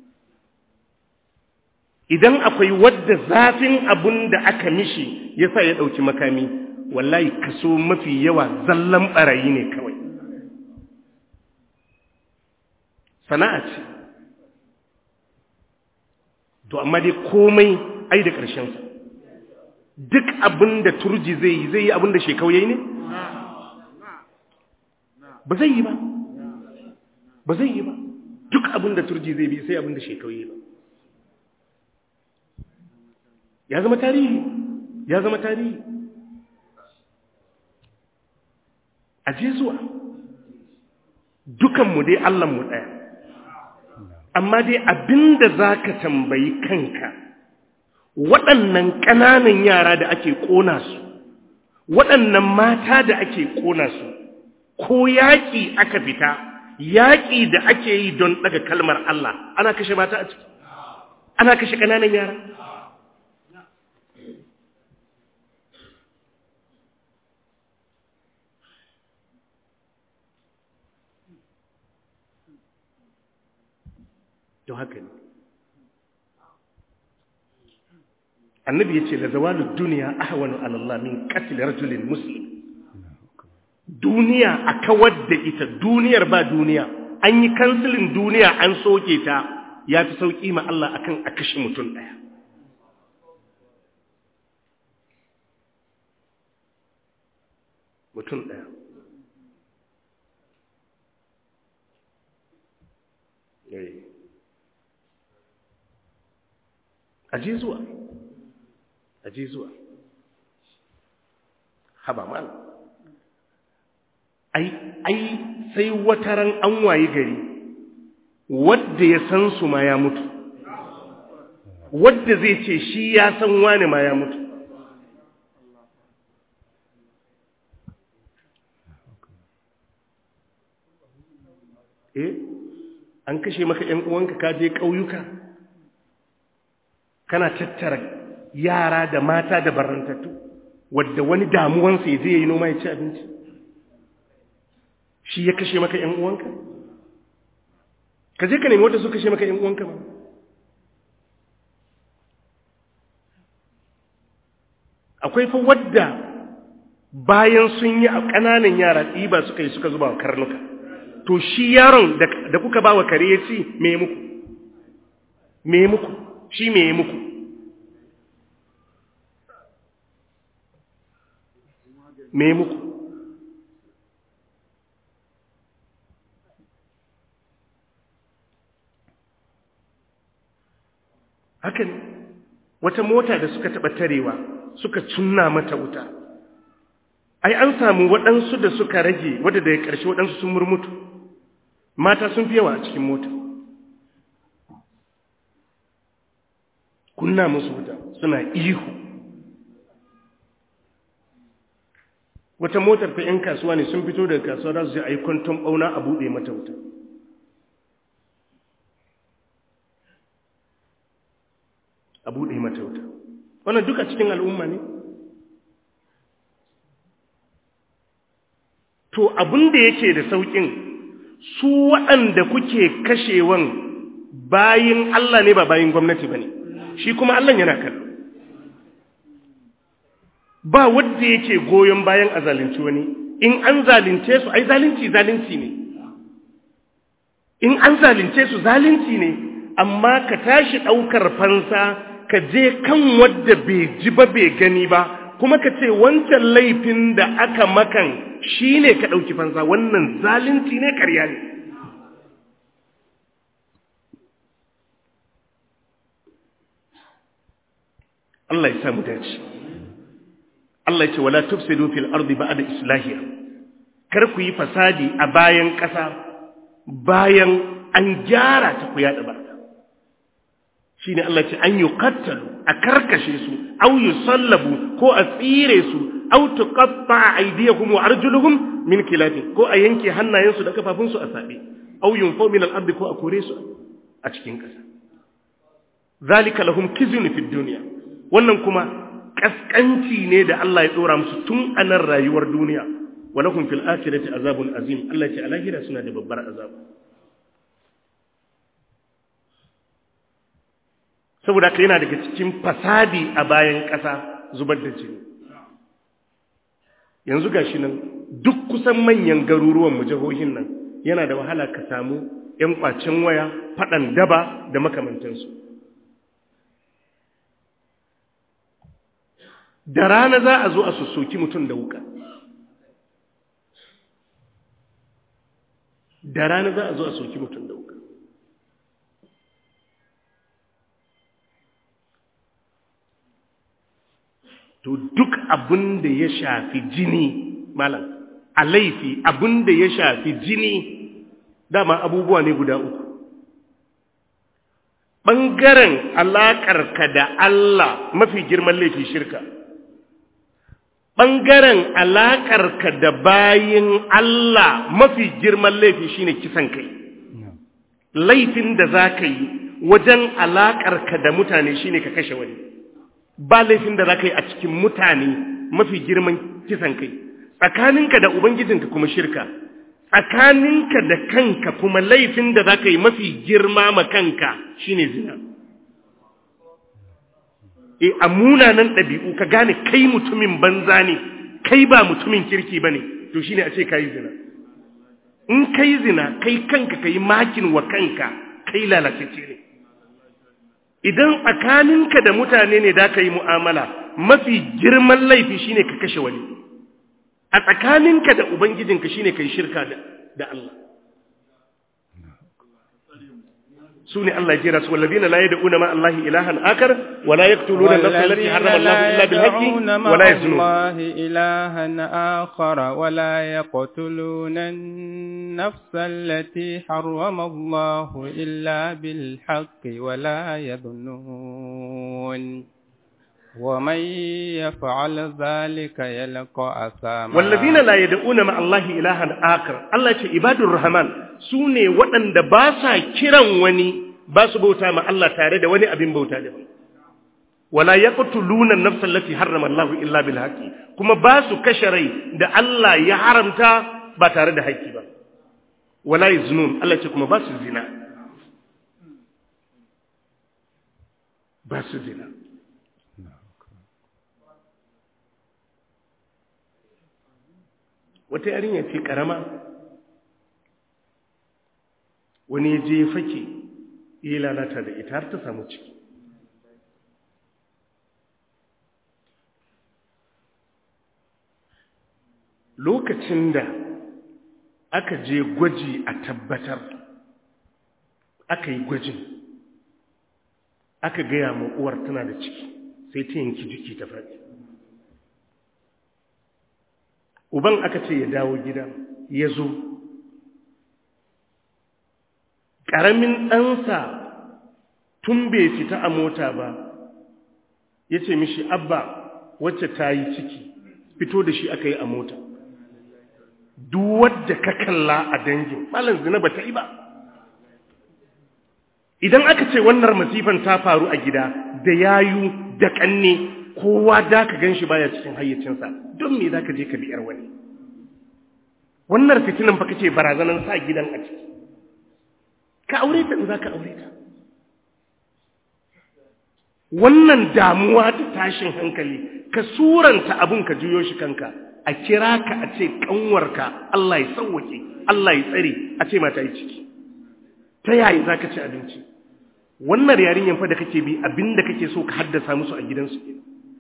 Idan akwai wadda zafin abun da aka mishi ya sa ya ɗauki makami, wallahi kaso mafi yawa zallan ɓarayi ne kawai. Sana'a ce. To amma dai komai ai da ƙarshensa. Duk abin da turji zai yi, zai yi abin da shekau yayi ne? Ba zai yi ba. Ba zai yi ba. Duk abin da turji zai bi sai abin da shekau yayi ba. Ya zama tarihi, ya zama tarihi. A je zuwa, dukanmu dai Allahnmu ɗaya, amma dai abinda za ka tambayi kanka, waɗannan ƙananan yara da ake ƙona su, waɗannan mata da ake ƙona su, ko yaƙi aka fita, yaƙi da ake yi don ɗaga kalmar Allah, ana kashe mata a ciki, ana kashe ƙananan yara. Don haka ne annabi ya ce da zawalud duniya ahwanu ala Allah min qatl rajulin muslim. Duniya a kawar da ita, duniyar ba duniya, an yi kansilin duniya an soke ta, ya fi sauƙi ma Allah akan a kashe mutum ɗaya. Mutum ɗaya. Yayi. Aje zuwa, aje zuwa, haba mal, ai, ai sai wataran an wayi gari, wadda ya san su ma ya mutu, wadda zai ce shi ya san wani ma ya mutu. Eh, an kashe maka ‘yan uwanka ka je ƙauyuka, kana tattara yara da mata da barantattu, wadda wani damuwansa ya je ya yi noma ya ci abinci, shi ya kashe maka ‘yan uwanka? Ka je ka nemi wadda su kashe maka ‘yan uwanka ba. Akwai fa wadda bayan sun yi a ƙananan yara ɗiba suka yi suka zuba wa karnuka, to shi yaron da kuka ba wa kare ya ci me muku? Me muku? Shi me muku? Me muku? Haka ne, wata mota da suka taɓa tarewa suka cunna mata wuta. Ai an samu waɗansu da suka rage wadda da ya ƙarshe waɗansu sun murmutu. Mata sun fi yawa a cikin mota. Kunna musu wuta suna ihu. Wata motar ta ‘yan kasuwa ne sun fito daga kasuwa za su je a yi kwanton ɓauna a buɗe mata wuta. A buɗe mata wuta. Wannan duka cikin al'umma ne? To abin da yake da sauƙin, su waɗanda kuke kashewan bayin Allah ne ba bayin gwamnati ba ne, shi kuma Allah yana kallo. Ba wadda yake goyon bayan a zalunci wani in an zalunce su ai zalunci zalunci ne in an zalunce su zalunci ne amma ka tashi ɗaukar fansa ka je kan wadda bai ji ba bai gani ba kuma ka ce wancan laifin da aka makan shi ne ka ɗauki fansa, wannan zalunci ne, ƙarya ne. Allah ya samu dace. Allah ya ce wala tufsidu fil ardi ba'da islahiha. Kar ku yi fasadi a bayan ƙasa bayan an gyara ta ku yaɗa barka. Shine Allah ya ce an yuqattalu a karkashe su aw yusallabu ko a tsire su aw tuqatta aydiyahum wa arjuluhum min khilafin ko a yanke hannayensu da kafafunsu a sabe aw yunfaw min al-ardi ko a kore su a cikin ƙasa. Zalika lahum kizyun fid dunya. Wannan kuma kaskanci ne da Allah ya dora musu tun a nan rayuwar duniya. Walakum fil akhirati azabun azim. Allah ya ce a lahira suna da babbar azab. Saboda haka yana daga cikin fasadi a bayan ƙasa zubar da jini. Yanzu gashi nan duk kusan manyan garuruwan mu jihohin nan yana da wahala ka samu ƴan kwacen waya, faɗan daba da makamantansu. Da rana za a zo a sussoki mutum da wuka. Da rana za a zo a soki mutum da wuka. To duk abin da ya shafi jini, malam, a laifi abin da ya shafi jini, dama abubuwa ne guda uku. Ɓangaren alaƙarka da Allah mafi girman laifi shirka. Ɓangaren alaƙarka da bayin Allah mafi girman laifi shine kisan kai. Laifin da za ka yi wajen alaƙarka da mutane shine ka kashe wani. Ba laifin da za ka yi a cikin mutane mafi girman kisan kai. Tsakaninka da Ubangijinka kuma shirka. Tsakaninka da kanka kuma laifin da za ka yi mafi girma ma kanka shine zina. E a munanan ɗabi'u ka gane kai mutumin banza ne, kai ba mutumin kirki ba ne, to shine a ce ka yi zina. In ka yi zina, kai kanka ka yi makin wa kanka, kai lalatacce ne. Idan tsakaninka da mutane ne da ka yi mu'amala, mafi girman laifi shine ka kashe wani. A tsakaninka da Ubangijinka shine ka yi shirka da Allah. سوني الله جيرس والذين لا يدعون مع الله إلها آخر ولا يقتلون النفس التي حرم الله إلا بالحق ولا يزنون الله إلها آخر ولا يقتلون النفس التي حرم الله إلا بالحق ولا يزنون ومن يفعل ذلك يلقى أثاما والذين لا يدعون مع الله إلها آخر الله يقول عباد الرحمن سوني وأن باسا كيران وني باسو بوتا مع الله تارد وني أبين بوتا دبن ولا يقتلون النفس التي حرم الله إلا بالحق كما باسو كشري دا الله يحرمتا باتارد حقي با ولا يزنون الله يقول كما باسو زنا باسو زنا wata yarinya ce karama wani ya je fake ya lalata da ita har ta samu ciki lokacin da aka je gwaji a tabbatar aka yi gwajin aka gaya ma uwar tana da ciki sai ta yanki jiki ta faɗi uban aka ce ya dawo gida ya zo ƙaramin ɗansa tun bai fita a mota ba ya ce mishi abba wacce ta yi ciki fito da shi aka yi a mota duk wadda ka kalla a dangin malam zina ba ta yi ba idan aka ce wannan masifan ta faru a gida da yayu da ƙanne kowa da ka gan shi baya cikin hayyacinsa don me za ka je ka biyar wani wannan fitinan fa kake barazanan sa gidan a ciki ka aure ta in za ka aure ta wannan damuwa da tashin hankali ka suranta abun ka juyo shi kanka a kira ka a ce kanwarka Allah ya sauwake Allah ya tsare a ce mata yi ciki ta yayi zaka ci abinci wannan yarinyan fa da kake bi abinda kake so ka haddasa musu a gidansu kenan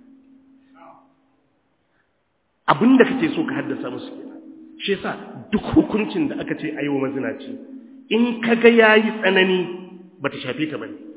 abinda kake so ka haddasa musu kenan shi yasa duk hukuncin da aka ce ayi wa mazinaci in kaga yayi tsanani bata shafe ka bane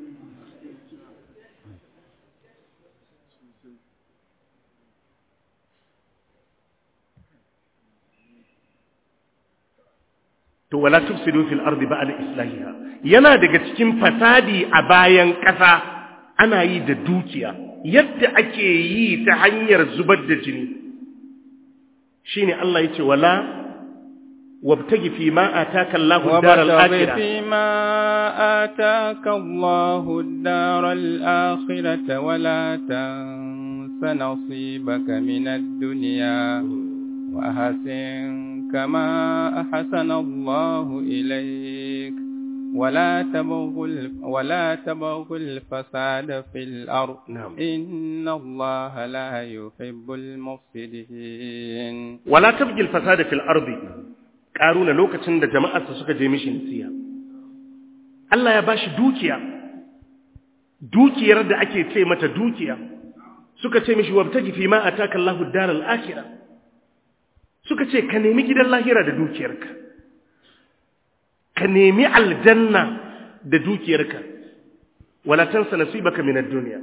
to wala tufsidu fil ardi ba'da islahiha yana daga cikin fasadi a bayan ƙasa ana yi da dukiya yadda ake yi ta hanyar zubar da jini shine Allah yace wala wabtagi fi ma ataka Allahu ad-daral akhirah fi ma ataka Allahu ad-daral akhirah wala tansa nasibaka min ad-dunya wa ahsin كما أحسن الله إليك ولا تبغوا ولا تبغوا الفساد في الأرض نعم. إن الله لا يحب المفسدين ولا تبغي الفساد في الأرض قارون لوكacin da jama'ar sa suka je mishi nasiya Allah ya bashi dukiya dukiyar da ake ce mata dukiya suka ce mishi wabtaji fi ma ataka Allahu ad-daral akhirah suka ce ka nemi gidan lahira da dukiyarka ka nemi aljanna da dukiyarka wala tansa nasibaka min ad-dunya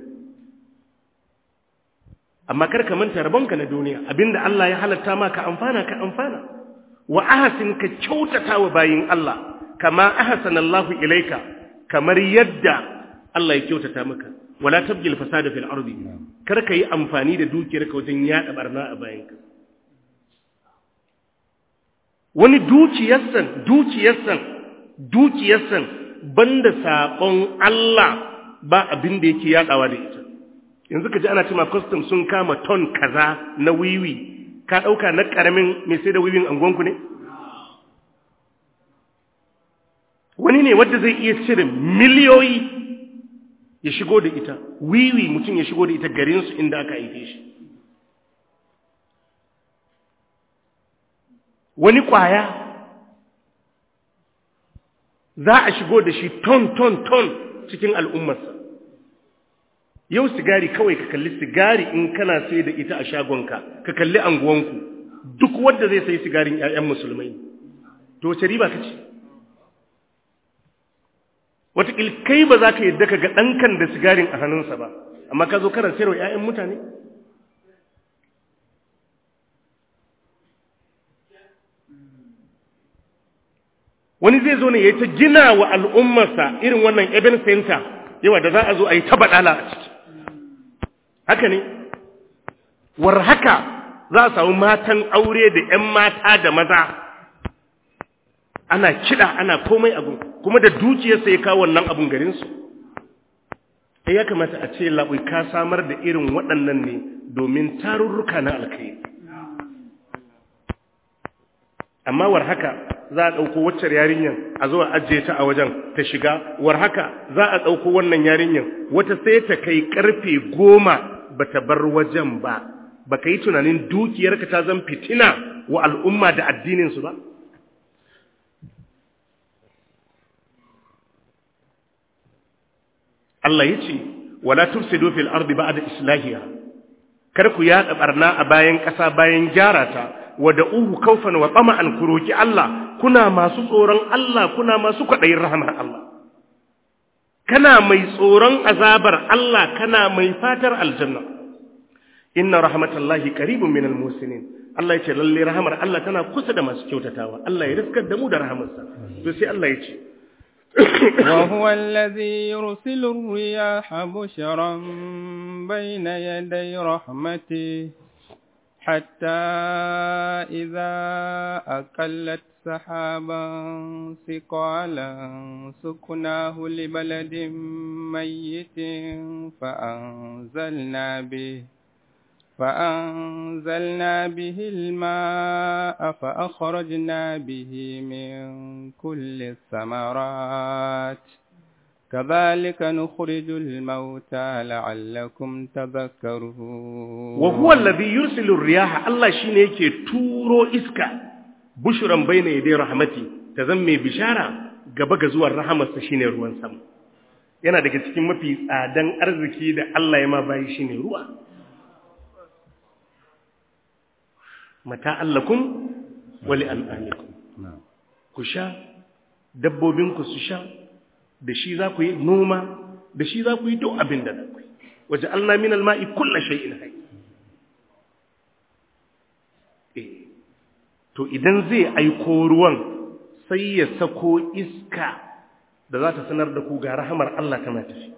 amma kar ka manta rabonka na duniya abinda Allah ya halatta maka amfana ka amfana wa ahsin ka kyautata wa bayin Allah kama ahsana Allahu ilaika kamar yadda Allah ya kyautata maka wala tabgil fasada fil ardi kar ka yi amfani da dukiyarka wajen yada barna a bayinka wani dukiyarsan dukiyarsan dukiyarsan banda sabon Allah ba abin da yake yadawa da ita yanzu kaji ana cewa custom sun kama ton kaza na wiwi ka dauka na karamin mai sai da wiwin angonku ne wani ne wanda zai iya cire miliyoyi ya shigo da ita wiwi mutum ya shigo da ita garin su inda aka haife shi wani kwaya za a shigo da shi ton ton ton cikin al'ummarsa yau sigari kawai ka kalli sigari in kana sai da ita a shagonka ka kalli anguwanku duk wanda zai sai sigarin ƴaƴan musulmai to wace riba kace wataƙil kai ba za ka yadda ka ga ɗankan da sigarin a hannunsa ba amma ka zo kana sayarwa ƴaƴan mutane wani zai zo ne ya ta gina wa al'ummarsa irin wannan event center yawa da za a zo a yi ta baɗala a ciki haka ne war haka za a samu matan aure da ‘yan mata da maza ana kiɗa ana komai abu kuma da dukiyarsa ya kawo wannan abun garinsu ya kamata a ce labai ka samar da irin waɗannan ne domin tarurruka na alkai amma war haka za a ɗauko waccar yarinyar a zo a ajiye ta a wajen ta shiga war haka za a ɗauko wannan yarinyar wata sai ta kai ƙarfe goma ba ta bar wajen ba ba ka yi tunanin dukiyarka ta zan fitina wa al'umma da addininsu ba Allah ya ce wala tufsidu fil ardi ba'da islahiha kar ku yaɗa barna a bayan ƙasa bayan gyara ta wada'uhu kaufan wa tama'an kuroki Allah kuna masu tsoron Allah kuna masu kwadayin rahmar Allah kana mai tsoron azabar Allah kana mai fatar aljanna inna rahmatallahi qaribun minal musinin Allah yace lalle rahmar Allah tana kusa da masu kyautatawa Allah ya riskar da mu da rahmarsa to sai Allah yace وهو الذي يرسل الرياح بشرا بين يدي رحمته حتى إذا أقلت سحابا ثقالا سكناه لبلد ميت فأنزلنا به فأنزلنا به الماء فأخرجنا به من كل الثمرات كذلك نخرج الموتى لعلكم تذكرون وهو الذي يرسل الرياح الله shine yake turo iska bushran bayna yaday rahmati tazamme bishara gaba ga zuwan rahamarsa shine ruwan sama yana daga cikin mafi tsadan arziki da Allah ya ma bayi shine ruwa mata allakum wa li an'amikum ku sha dabbobin ku su sha da shi za ku yi noma da shi za ku yi duk abin da za ku yi waje alna min alma'i kullu shay'in hayy eh to idan zai aiko ruwan sai ya sako iska da za ta sanar da ku ga rahamar Allah tana tafi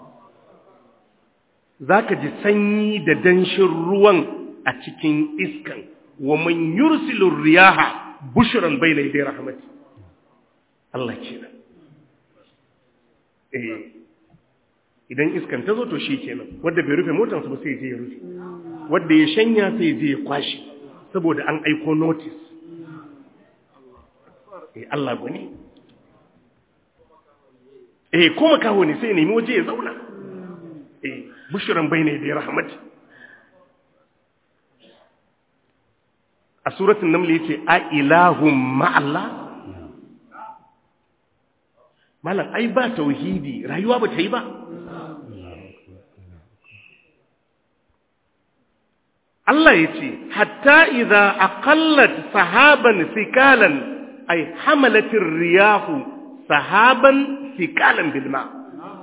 zaka ji sanyi da danshin ruwan a cikin iskan wa man yursilu riyaha bushran bayna yaday rahmati Allah kenan eh idan iskan ta zo to shikenan wanda bai rufe motar sa ba sai ya je ya rufe wanda ya shanya sai ya je ya kwashi saboda an aiko notice eh Allah gani eh kuma kawo ne sai nemi waje ya zauna eh bushran bayna yaday rahmati a suratul naml yace a ilahum ma'allah malam ai ba tauhidi rayuwa ba ta yi ba Allah yace hatta idza aqallat sahaban sikalan ay hamalatir riyahu sahaban sikalan bil ma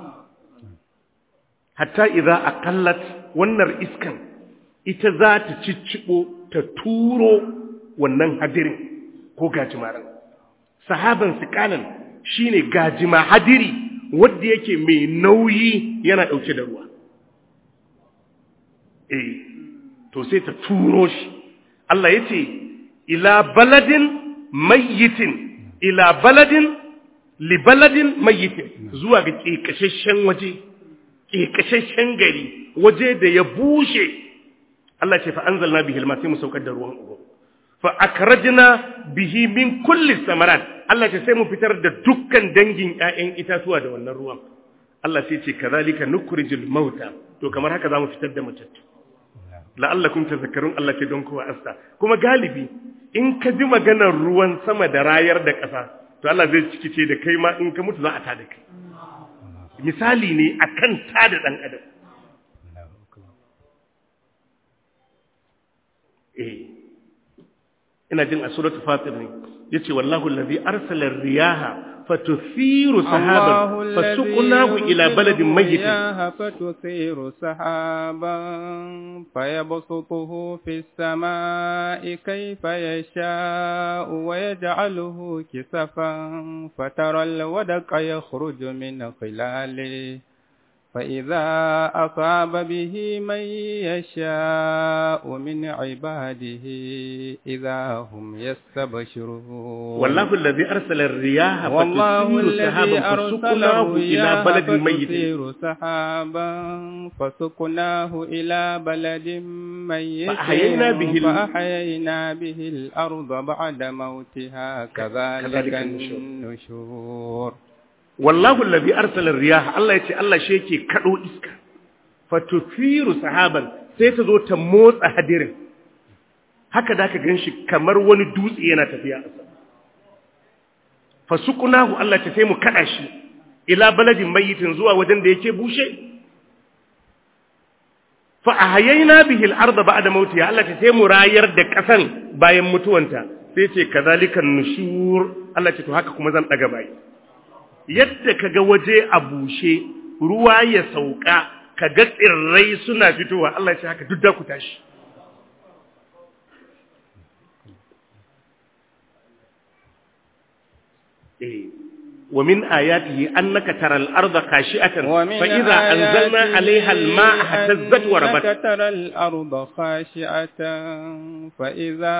hatta idza aqallat wannan iskan ita za ta ciccibo ta turo wannan hadirin ko gajimaran sahaban sikalan shine gajima hadiri wanda yake mai nauyi yana dauke da ruwa eh to sai ta turo shi Allah yace ila baladin mayyitin ila baladin li baladin mayyitin zuwa ga kekashashen waje kekashashen gari waje da ya bushe Allah ce fa anzalna bihi alma sai mu saukar da ruwan ugo fa akrajna bihi min kulli samarat Allah ce sai mu fitar da dukkan dangin ƴaƴan itatuwa da wannan ruwan Allah sai ce kazalika nukrijul mauta to kamar haka zamu fitar da matattu la'allakum tadhakkarun Allah ce don kowa asta kuma galibi in ka ji maganar ruwan sama da rayar da ƙasa to Allah zai cikice da kai ma in ka mutu za a tada kai misali ne akan tada dan adam eh ina jin a suratul fatir ne yace wallahu allazi arsala ar-riyaha fatuthiru sahaban fasuqnahu ila baladin mayyitin fatuthiru sahaban fayabsutuhu fis samaa'i kayfa yasha'u wa yaj'aluhu kisafan fatara al-wadqa yakhruju min khilalihi فإذا أصاب به من يشاء من عباده إذا هم يستبشرون والله الذي أرسل الرياح فتثير سحابا فسقناه إلى بلد ميت سحابا فسقناه إلى بلد ميت فأحيينا به, فأحيينا به الأرض بعد موتها كذلك النشور wallahu allazi arsala ar-riyah Allah yace Allah shi yake kado iska fatuthiru sahaban sai ta zo ta motsa hadirin haka da ka ganshi kamar wani dutse yana tafiya a sama fasuqnahu Allah ta sai mu kada shi ila baladin mayyitin zuwa wajen da yake bushe fa ahayayna bihi al-ardha ba'da mautiha Allah ta sai mu rayar da kasan bayan mutuwanta sai ce kazalikan nushur Allah ce to haka kuma zan daga bai yadda kaga waje a bushe ruwa ya sauka kaga tsirrai suna fitowa Allah ya ce haka duk da ku tashi eh wa min ayatihi annaka taral arda khashi'atan fa idza anzalna 'alayha al-ma'a ihtazzat wa rabat taral arda khashi'atan fa idza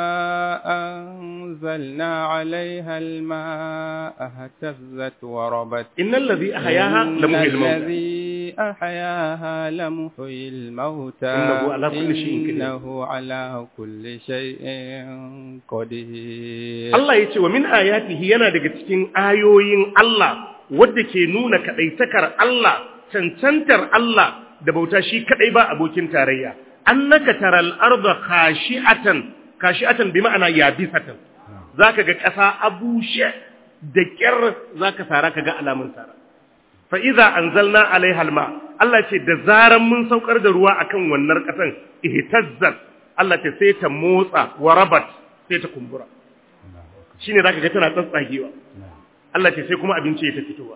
anzalna 'alayha al-ma'a ihtazzat wa rabat innal ladhi ahyaha lamuhyil mauta الذي أحياها لمحيي الموتى إنه على كل شيء قدير Allah yace wa min ayatihi yana daga cikin ayoyin Allah wadda ke nuna kadaitakar Allah cancantar Allah da bauta shi kadai ba abokin tarayya annaka taral arda khashi'atan khashi'atan bi ma'ana yabisatan zaka ga kasa abushe da kyar zaka sara kaga alamun sara fa idza anzalna alaiha alma Allah ce da zaran mun saukar da ruwa akan wannan kasan ihtazzat Allah ce sai ta motsa warabat sai ta kumbura shine zaka ga tana tsatsagewa Allah ce sai kuma abinci ya ta fitowa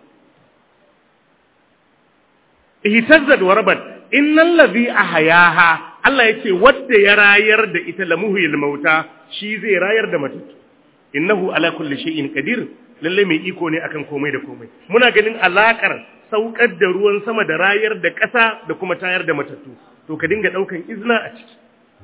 ihtazzat warabat innal ladhi ahyaha Allah yace wanda ya rayar da ita lamuhil mauta shi zai rayar da matattu innahu ala kulli shay'in qadir lalle mai iko ne akan komai da komai muna ganin alakar saukar da ruwan sama da rayar da ƙasa da kuma tayar da matattu to ka dinga daukan izna a ciki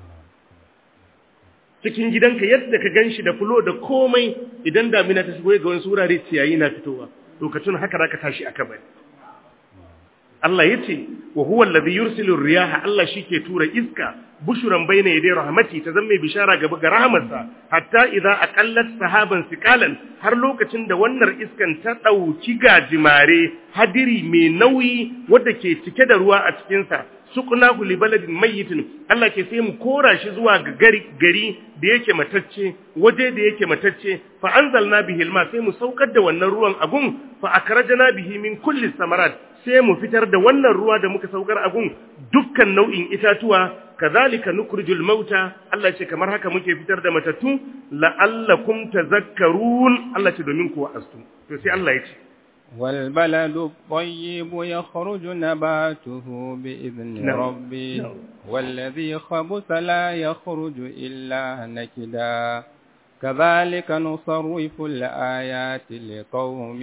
cikin gidanka yadda ka ganshi da fulo da komai idan damina ta shigo ga wani surare ciyayi na fitowa to ka tuna haka zaka tashi aka bari Allah yace wa huwa alladhi yursilu riyaha Allah shike tura iska bushuran bayna yaday rahmati ta zamme bishara ga ga rahmarsa hatta idza aqallat sahaban siqalan har lokacin da wannan iskan ta dauki gajimare hadiri mai nauyi wanda ke cike da ruwa a cikin sa suqnahu li baladin mayyitin Allah ke sai mu kora shi zuwa ga gari gari da yake matacce waje da yake matacce fa anzalna bihi alma sai mu saukar da wannan ruwan agun fa akrajna bihi min kulli samarat sai mu fitar da wannan ruwa da muka saukar agun dukkan nau'in itatuwa kazalika nukrijul mauta Allah ce kamar haka muke fitar da matattu la'allakum tazakkarun Allah ce domin ku wa'astu to sai Allah ya ce wal baladu tayyibu yakhruju nabatuhu bi idni rabbi walladhi khabutha la yakhruju illa nakida كذلك نصرف الآيات لقوم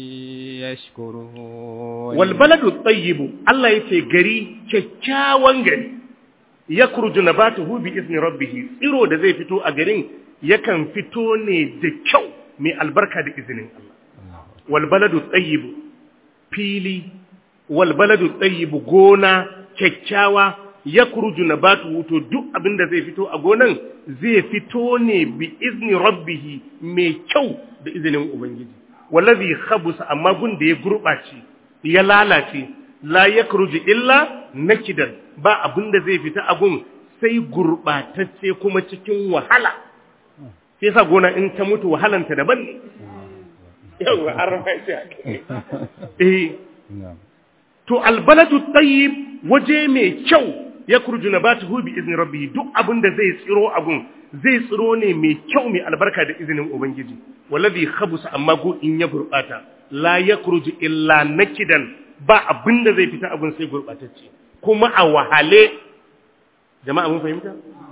يشكرون والبلد الطيب الله يتي غري كيكاوان غري يخرج نباته بإذن ربه tsiro da zai fito a garin yakan fito ne da kyau mai albarka da izinin Allah wal baladu tayyib fili wal baladu tayyib gona kyakkyawa yakhruju nabatuhu to duk abinda zai fito a gonan zai fito ne bi izni rabbih mai kyau da izinin ubangiji wallazi khabusa amma gun da ya gurbace ya lalace la yakhruju illa nakidan ba abinda zai fita a gun sai gurbatacce kuma cikin wahala sai sa gona in ta mutu wahalanta daban ne yawa arfa shi eh to albalatu tayyib waje mai kyau ya kurju nabatuhu bi izni rabbi duk abinda zai tsiro abun zai tsiro ne mai kyau mai albarka da izinin ubangiji wallazi khabusa amma go in ya gurbata la yakruju illa nakidan ba abinda zai fita abun sai gurbatacce kuma a wahale jama'a mun fahimta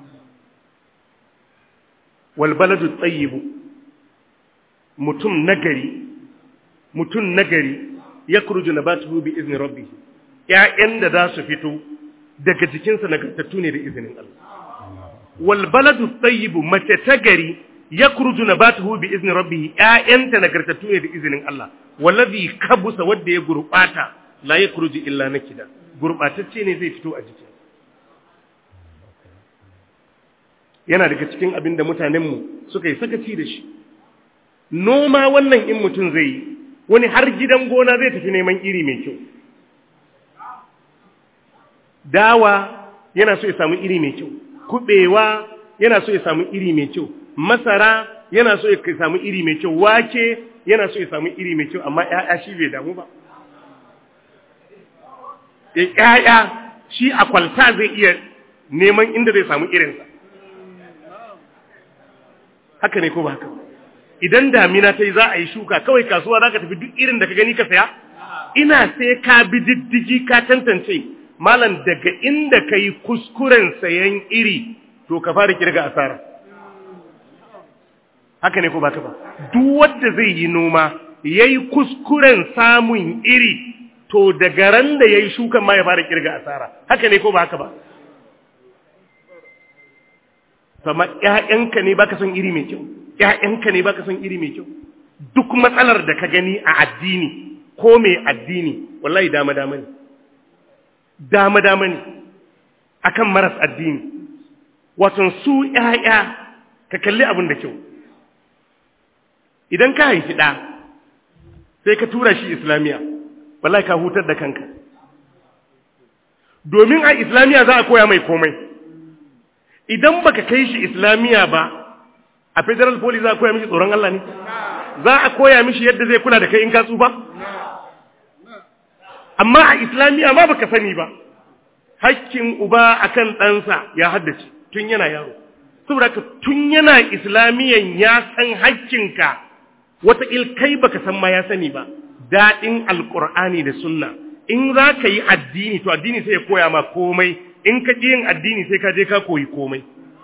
wal baladu tayyib mutum nagari mutum nagari yakruju nabatuhu bi izni rabbi ya'yan da za su fito daga jikinsa nagartattu ne da izinin Allah wal baladu tayyib mace ta gari yakruju nabatuhu bi izni rabbih ƴaƴanta nagartattu ne da izinin Allah wallazi kabusa wanda ya gurbata la yakruju illa nakida gurbatacce ne zai fito a jikin yana daga cikin abin da mutanen mu suka yi sakaci da shi noma wannan in mutun zai yi wani har gidan gona zai tafi neman iri mai kyau dawa yana so ya samu iri mai kyau kubewa yana so ya samu iri mai kyau masara yana so ya samu iri mai kyau wake yana so ya samu iri mai kyau amma ƴaƴa shi bai damu ba eh ƴaƴa shi a kwalta zai iya neman inda zai samu irinsa haka ne ko ba haka idan damina ta yi za a yi shuka kawai kasuwa za ka tafi duk irin da ka gani ka saya ina sai ka bi diddigi ka tantance malam daga inda ka yi kuskuren sayan iri to ka fara kirga asara haka ne ko ba ka ba duk wanda zai yi noma ya yi kuskuren samun iri to daga ran da ya yi shukan ma ya fara kirga asara haka ne ko ba haka ba sama ƴaƴanka ne baka son iri mai kyau ƴaƴanka ne baka son iri mai kyau duk matsalar da ka gani a addini ko mai addini wallahi dama dama ne dama dama ne akan maras addini wato su ƴaƴa ka kalli abin da kyau idan ka haifi ɗa sai ka tura shi islamiya, wallahi ka hutar da kanka. Domin a islamiya za a koya mai komai. Idan baka kai shi islamiya ba, a federal police za a koya mishi tsoron Allah ne? Za a koya mishi yadda zai kula da kai in ka tsufa? Amma a islamiya ma baka sani ba. Hakkin uba akan ɗansa ya haddace tun yana yaro. Saboda ka tun yana islamiyan ya san hakkinka, wata kai baka san ma ya sani ba. Daɗin alƙur'ani da sunna. In za ka yi addini, to addini sai ya koya ma komai. In ka ƙi yin addini sai ka je ka koyi komai.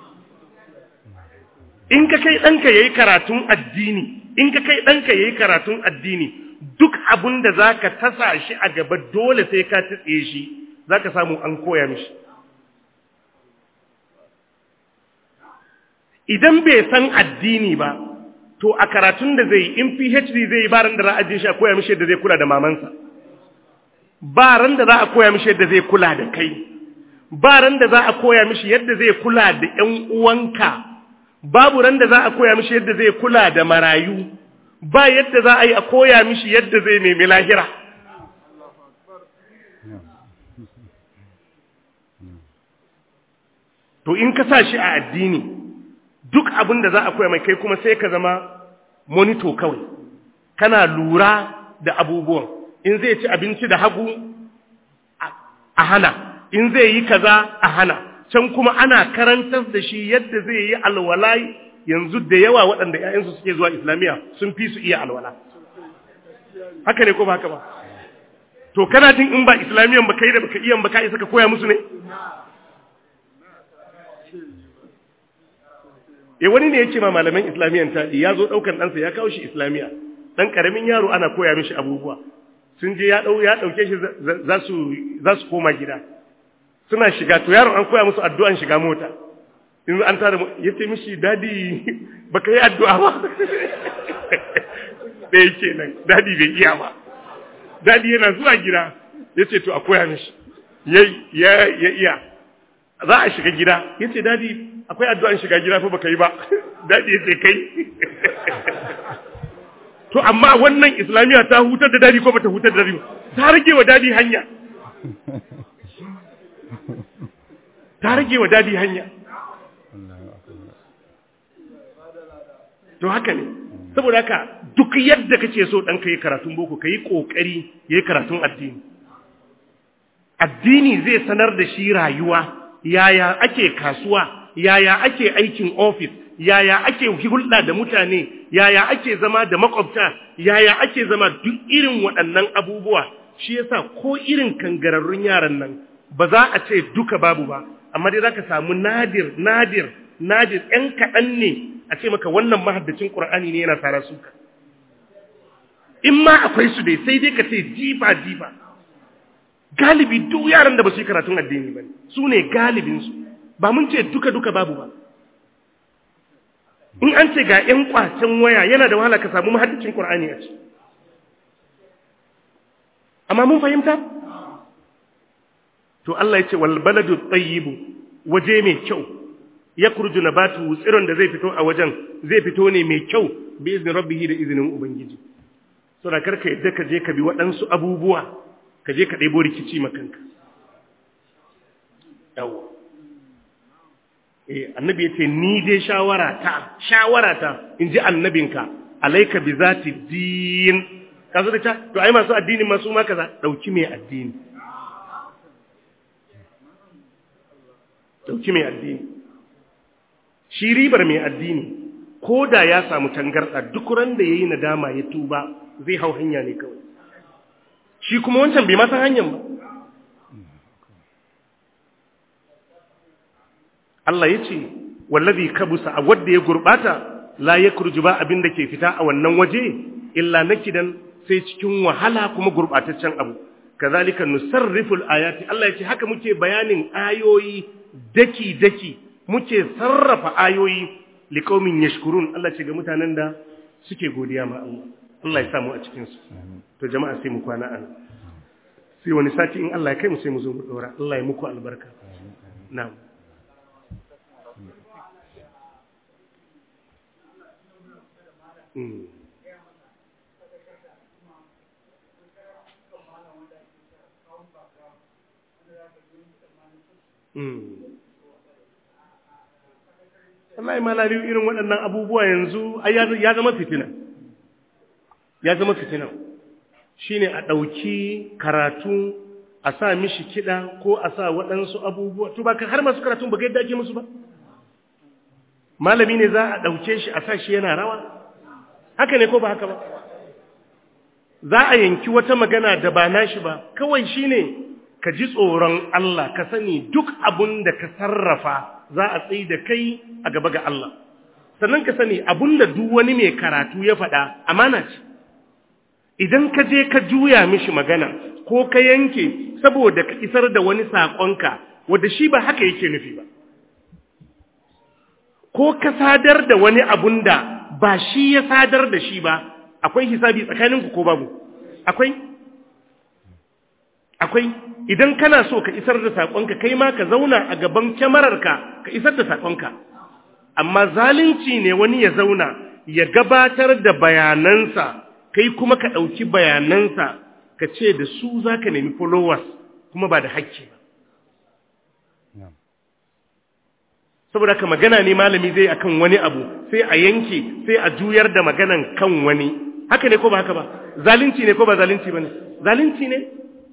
In ka kai ɗanka ya yi karatun addini, in ka kai ɗanka ya yi karatun addini, duk abin da za ka tasa shi a gaba dole sai ka tutse shi, za ka samu an koya mishi. Idan bai san addini ba, to a karatun da zai yi, in P H D zai yi baran da za a je shi a koya mishi yadda zai kula da mamansa. Baran da za a koya mishi yadda zai kula da kai. Baran da za a koya mishi yadda zai kula da ƴan uwanka. Babu ran da za a koya mishi yadda zai kula da marayu. Ba yadda za a yi a koya mishi yadda zai nemi lahira. To in ka sa shi a addini, duk abin da za a koya mai kai kuma sai ka zama monitor kawai. Kana lura da abubuwan. In zai ci abinci da hagu a hana, in zai yi kaza a hana. Can kuma ana karantar da shi yadda zai yi alwala. Yanzu da yawa waɗanda ‘ya'yansu suke zuwa Islamiyya sun fi su iya alwala. Haka ne ko ba haka ba? To kana jin in ba Islamiyyan ba kai da baka iya ba ka isa ka koya musu ne? E wani ne ya ce ma malaman Islamiyyan taɗi ya zo ɗaukan ɗansa ya kawo shi Islamiyya. Ɗan ƙaramin yaro ana koya mishi abubuwa. Sun je ya ɗauke shi za su koma gida. Suna shiga, to yaron an koya musu addu'an shiga mota. In an tara ya ce mishi, dadi baka yi addu'a ba. Da yake nan, dadi bai iya ba. Dadi yana zuwa gida, ya ce to a koya mishi. Ya iya. Za a shiga gida, ya ce dadi akwai addu'an shiga gida fa baka yi ba. Dadi ya ce kai. To amma wannan Islamiyya ta hutar da dadi ko bata hutar da dadi ba? Ta rage wa dadi hanya. Ta rage wa dadi hanya. To haka ne, saboda haka duk yadda kake so ɗanka yi karatun boko, ka yi ƙoƙari ya yi karatun addini. Addini zai sanar da shi rayuwa, yaya ake kasuwa, yaya ake aikin ofis, yaya ake hulɗa da mutane, yaya ake zama da makwabta, yaya ake zama duk irin waɗannan abubuwa. Shi yasa ko irin kangararrun yaran nan ba za a ce duka babu ba, amma dai za ka samu nadir, nadir, nadir, ‘yan kaɗan ne a ce maka wannan mahaddacin ƙur'ani ne yana tara suka. In ma akwai su dai sai dai ka ce jifa jifa. Galibi duk yaran da ba su yi karatun addini ba ne, su ne galibinsu, ba mun ce duka duka babu ba. In an ce ga ‘yan ƙwacen waya yana da wahala ka samu mahaddacin ƙur'ani a ci. Amma mun fahimta? To Allah ya ce wal baladu tayyibu, waje mai kyau, ya kurju nabatu, tsiron da zai fito a wajen zai fito ne mai kyau bi izinin rabbihi da izinin ubangiji. So da karka yadda ka je ka bi waɗansu abubuwa ka je ka ɗebo rikici makanka. Yawa. Eh annabi ya ce ni dai shawara ta shawara ta in ji annabinka alaika bi zati din. Ka zo da ta to ai masu addini masu ma kaza dauki mai addini. Dauki mai addini. Shi ribar mai addini ko da ya samu tangarɗa duk ran da yayi nadama ya tuba zai hau hanya ne kawai. Shi kuma wancan bai ma san hanyar ba. Allah ya ce wallazi kabusa a wanda ya gurbata la yakhruju ba abin da ke fita a wannan waje illa nakidan sai cikin wahala kuma gurbataccen abu. Kazalika nusarriful ayati, Allah ya ce haka muke bayanin ayoyi daki daki, muke sarrafa ayoyi liqaumin yashkurun. Allah ce ga mutanen da suke godiya ma Allah. Allah ya samu a cikin su. To jama'a sai mu kwana an. Sai wani sati in Allah ya kai mu sai mu zo mu dora. Allah ya muku albarka. Na'am. Mm. wallahi malami irin waɗannan abubuwa yanzu ya zama fitina ya zama fitina shine a ɗauki karatu a sa mishi kiɗa ko a sa waɗansu abubuwa to ba har masu karatun ba ga yadda ake musu ba malami ne za a ɗauke shi a sa shi yana rawa haka ne ko ba haka ba za a yanki wata magana da ba nashi ba kawai shine ka ji tsoron Allah ka sani duk abun da ka sarrafa za a tsaye da kai a gaba ga Allah sannan ka sani abun da duk wani mai karatu ya faɗa amana ce idan ka je ka juya mishi magana ko ka yanke saboda ka isar da wani saƙonka wanda shi ba haka yake nufi ba ko ka sadar da wani abun da ba shi ya sadar da shi ba akwai hisabi tsakaninku ko babu akwai akwai idan kana so ka isar da saƙonka kai ma ka zauna a gaban kyamararka ka isar da saƙonka amma zalunci ne wani ya zauna ya gabatar da bayanansa kai kuma ka ɗauki bayanansa ka ce da su za ka nemi followers kuma ba da hakki ba saboda ka magana ne malami zai akan wani abu sai a yanke sai a juyar da maganan kan wani haka ne ko ba haka ba zalunci ne ko ba zalunci ba ne zalunci ne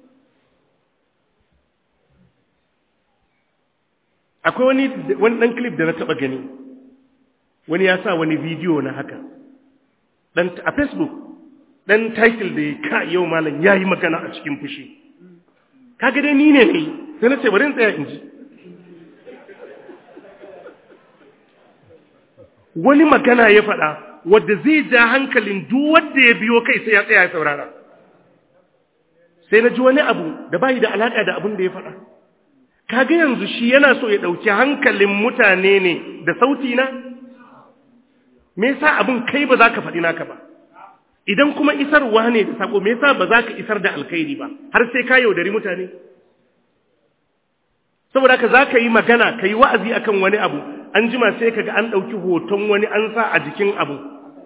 akwai wani wani dan clip da na taba gani wani ya sa wani bidiyo na haka dan a Facebook dan title da ka yau malam yayi magana a cikin fushi kaga dai ni ne ne sai na ce bari in tsaya in ji wani magana ya faɗa wanda zai ja hankalin duk wanda ya biyo kai sai ya tsaya ya saurara sai na ji wani abu da bai da alaka da abin da ya faɗa kaga yanzu shi yana so ya dauki hankalin mutane ne da sauti na me yasa abin kai ba za ka faɗi naka ba idan kuma isarwa ne da sako me yasa ba za ka isar da alkhairi ba har sai ka yaudari mutane saboda ka za ka yi magana ka yi wa'azi akan wani abu an jima sai kaga an ɗauki hoton wani an sa a jikin abu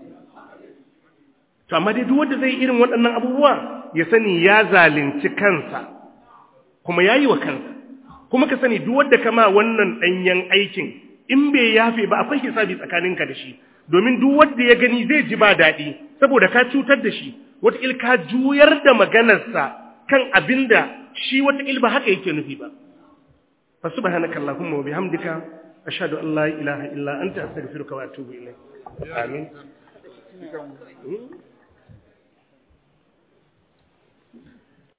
to amma dai duk wanda zai irin waɗannan abubuwa ya sani ya zalunci kansa kuma yayi wa kansa kuma ka sani duk wanda kama wannan danyen aikin in bai yafe ba akwai hisabi tsakaninka da shi domin duk wanda ya gani zai ji ba daɗi saboda ka cutar da shi wataƙil ka juyar da maganarsa kan abinda shi wataƙil ba haka yake nufi ba fa subhanaka allahumma wa bihamdika ashhadu an la ilaha illa anta astaghfiruka wa atubu ilayk amin